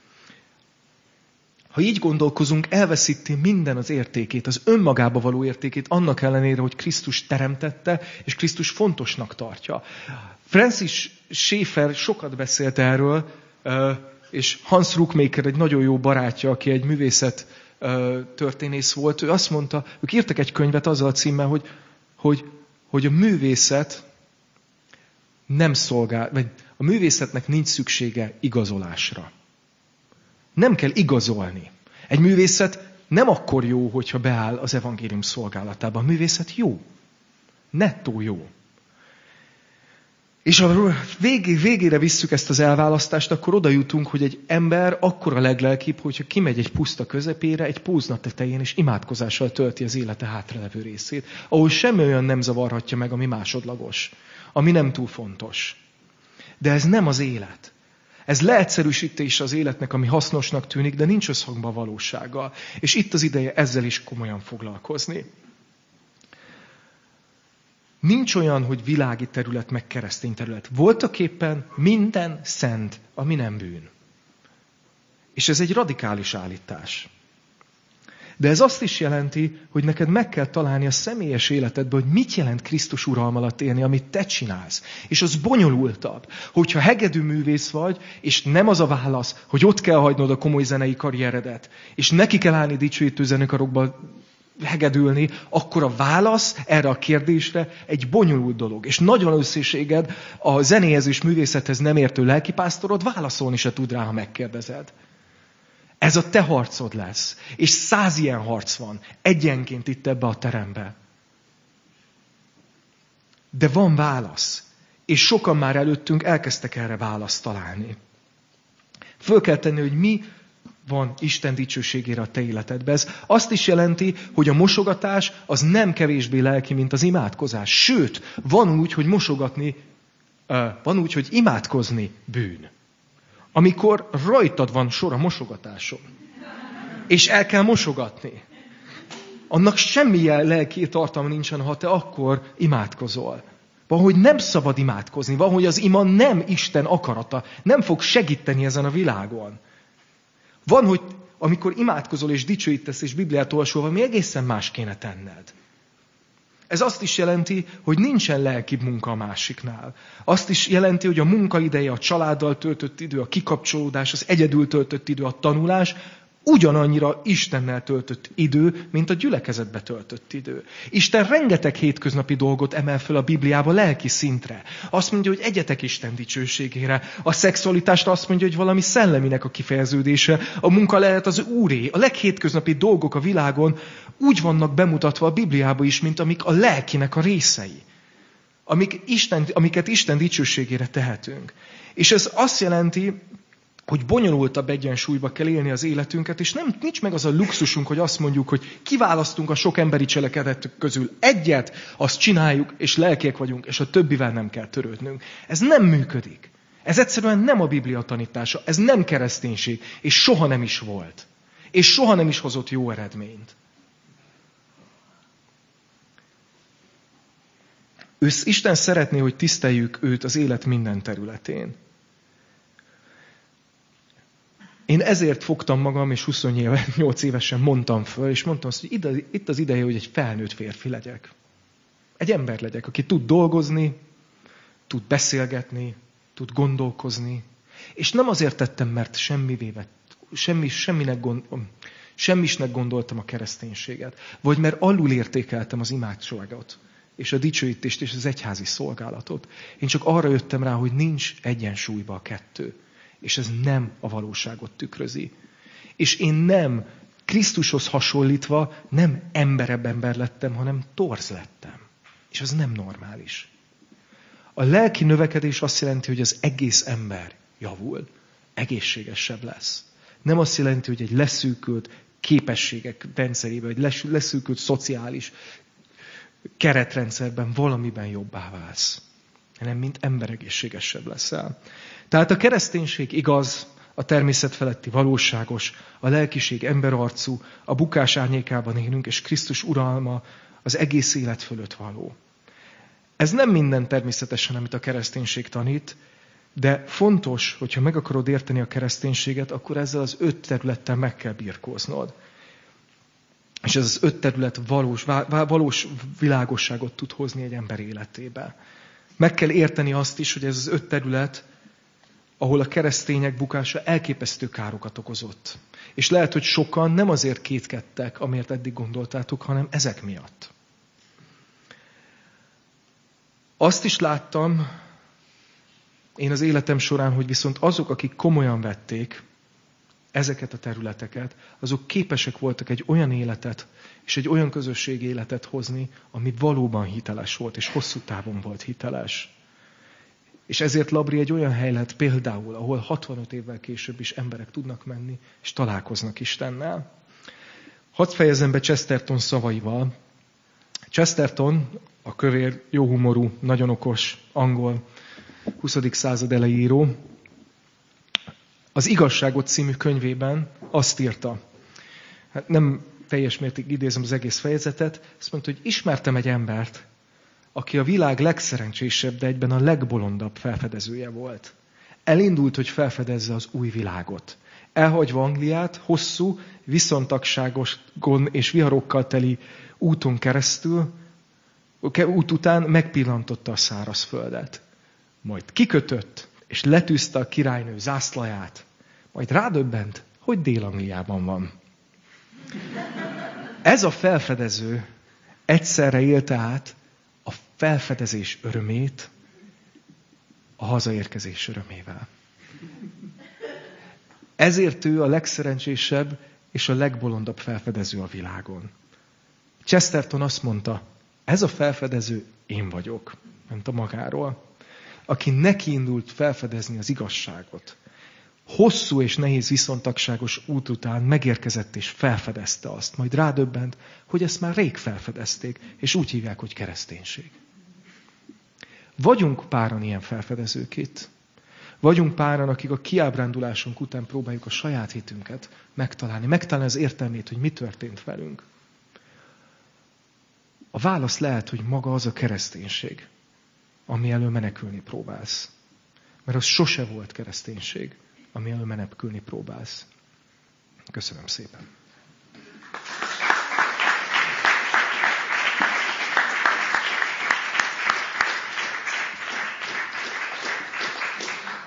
Ha így gondolkozunk, elveszíti minden az értékét, az önmagába való értékét, annak ellenére, hogy Krisztus teremtette, és Krisztus fontosnak tartja. Francis Schaeffer sokat beszélt erről, és Hans Ruckmaker egy nagyon jó barátja, aki egy művészet történész volt, ő azt mondta, ők írtak egy könyvet azzal a címmel, hogy a művészet nem szolgál, vagy a művészetnek nincs szüksége igazolásra. Nem kell igazolni. Egy művészet nem akkor jó, hogyha beáll az evangélium szolgálatába. A művészet jó. Nettó jó. És ha végére visszük ezt az elválasztást, akkor oda jutunk, hogy egy ember akkor a leglelkibb, hogyha kimegy egy puszta közepére, egy pózna tetején, és imádkozással tölti az élete hátralevő részét, ahol semmi olyan nem zavarhatja meg, ami másodlagos, ami nem túl fontos. De ez nem az élet. Ez leegyszerűsítés az életnek, ami hasznosnak tűnik, de nincs összhangban a valósággal. És itt az ideje ezzel is komolyan foglalkozni. Nincs olyan, hogy világi terület meg keresztény terület. Voltaképpen minden szent, ami nem bűn. És ez egy radikális állítás. De ez azt is jelenti, hogy neked meg kell találni a személyes életedben, hogy mit jelent Krisztus uralma alatt élni, amit te csinálsz. És az bonyolultabb. Hogyha hegedű művész vagy, és nem az a válasz, hogy ott kell hagynod a komoly zenei karrieredet, és neki kell állni dicsőítő zenekarokba hegedülni, akkor a válasz erre a kérdésre egy bonyolult dolog. És nagy valószínűséged a zenéhez és művészethez nem értő lelkipásztorod válaszolni se tud rá, ha megkérdezed. Ez a te harcod lesz. És 100 ilyen harc van. Egyenként itt ebbe a terembe. De van válasz. És sokan már előttünk elkezdtek erre választ találni. Föl kell tenni, hogy mi van Isten dicsőségére a te életedben. Ez azt is jelenti, hogy a mosogatás az nem kevésbé lelki, mint az imádkozás. Sőt, van úgy, hogy imádkozni bűn. Amikor rajtad van sor a mosogatáson, és el kell mosogatni. Annak semmi lelki tartalma nincsen, ha te akkor imádkozol. Van, hogy nem szabad imádkozni, van, hogy az ima nem Isten akarata, nem fog segíteni ezen a világon. Van, hogy amikor imádkozol és dicsőítesz és Bibliát olvasol, valami egészen más kéne tenned. Ez azt is jelenti, hogy nincsen lelkibb munka a másiknál. Azt is jelenti, hogy a munkaideje, a családdal töltött idő, a kikapcsolódás, az egyedül töltött idő, a tanulás ugyanannyira Istennel töltött idő, mint a gyülekezetbe töltött idő. Isten rengeteg hétköznapi dolgot emel föl a Bibliába lelki szintre. Azt mondja, hogy egyetek Isten dicsőségére. A szexualitásra azt mondja, hogy valami szelleminek a kifejeződése. A munka lehet az Úré. A leghétköznapi dolgok a világon úgy vannak bemutatva a Bibliába is, mint amik a lelkinek a részei. Amiket Isten dicsőségére tehetünk. És ez azt jelenti, hogy bonyolultabb egyensúlyba kell élni az életünket, és nincs meg az a luxusunk, hogy azt mondjuk, hogy kiválasztunk a sok emberi cselekedet közül egyet, azt csináljuk, és lelkiek vagyunk, és a többivel nem kell törődnünk. Ez nem működik. Ez egyszerűen nem a Biblia tanítása, ez nem kereszténység, és soha nem is volt. És soha nem is hozott jó eredményt. Isten szeretné, hogy tiszteljük őt az élet minden területén. Én ezért fogtam magam, és 28 évesen mondtam föl, és mondtam azt, hogy itt az ideje, hogy egy felnőtt férfi legyek. Egy ember legyek, aki tud dolgozni, tud beszélgetni, tud gondolkozni. És nem azért tettem, mert semmisnek gondoltam a kereszténységet, vagy mert alul értékeltem az imádságot, és a dicsőítést, és az egyházi szolgálatot. Én csak arra jöttem rá, hogy nincs egyensúlyba a kettő. És ez nem a valóságot tükrözi. És én nem, Krisztushoz hasonlítva, nem emberebb ember lettem, hanem torz lettem. És az nem normális. A lelki növekedés azt jelenti, hogy az egész ember javul, egészségesebb lesz. Nem azt jelenti, hogy egy leszűkült képességek rendszerében, vagy leszűkült szociális keretrendszerben valamiben jobbá válsz. Hanem mint ember egészségesebb leszel. Tehát a kereszténység igaz, a természet feletti valóságos, a lelkiség emberarcú, a bukás árnyékában élünk, és Krisztus uralma az egész élet fölött való. Ez nem minden természetesen, amit a kereszténység tanít, de fontos, hogyha meg akarod érteni a kereszténységet, akkor ezzel az 5 területtel meg kell birkóznod. És ez az 5 terület valós világosságot tud hozni egy ember életébe. Meg kell érteni azt is, hogy ez az 5 terület, ahol a keresztények bukása elképesztő károkat okozott. És lehet, hogy sokan nem azért kétkedtek, amiért eddig gondoltátok, hanem ezek miatt. Azt is láttam én az életem során, hogy viszont azok, akik komolyan vették ezeket a területeket, azok képesek voltak egy olyan életet és egy olyan közösség életet hozni, ami valóban hiteles volt, és hosszú távon volt hiteles. És ezért Labri egy olyan hely lett például, ahol 65 évvel később is emberek tudnak menni, és találkoznak Istennel. Hadd fejezem be Chesterton szavaival. Chesterton, a kövér, jóhumorú, nagyon okos angol 20. század elejé író, az Igazságot című könyvében azt írta, hát nem teljes mértékig idézem az egész fejezetet, azt mondta, hogy ismertem egy embert, aki a világ legszerencsésebb, de egyben a legbolondabb felfedezője volt. Elindult, hogy felfedezze az új világot. Elhagyva Angliát, hosszú, viszontagságon és viharokkal teli úton keresztül, út után megpillantotta a szárazföldet. Majd kikötött, és letűzte a királynő zászlaját. Majd rádöbbent, hogy Dél-Angliában van. Ez a felfedező egyszerre élte át a felfedezés örömét a hazaérkezés örömével. Ezért ő a legszerencsésebb és a legbolondabb felfedező a világon. Chesterton azt mondta, ez a felfedező én vagyok, mondta magáról, aki nekiindult felfedezni az igazságot. Hosszú és nehéz viszontagságos út után megérkezett és felfedezte azt, majd rádöbbent, hogy ezt már rég felfedezték, és úgy hívják, hogy kereszténység. Vagyunk páran ilyen felfedezők itt. Vagyunk páran, akik a kiábrándulásunk után próbáljuk a saját hitünket megtalálni az értelmét, hogy mi történt velünk. A válasz lehet, hogy maga az a kereszténység, ami elől menekülni próbálsz. Mert az sose volt kereszténység, ami elől menekülni próbálsz. Köszönöm szépen.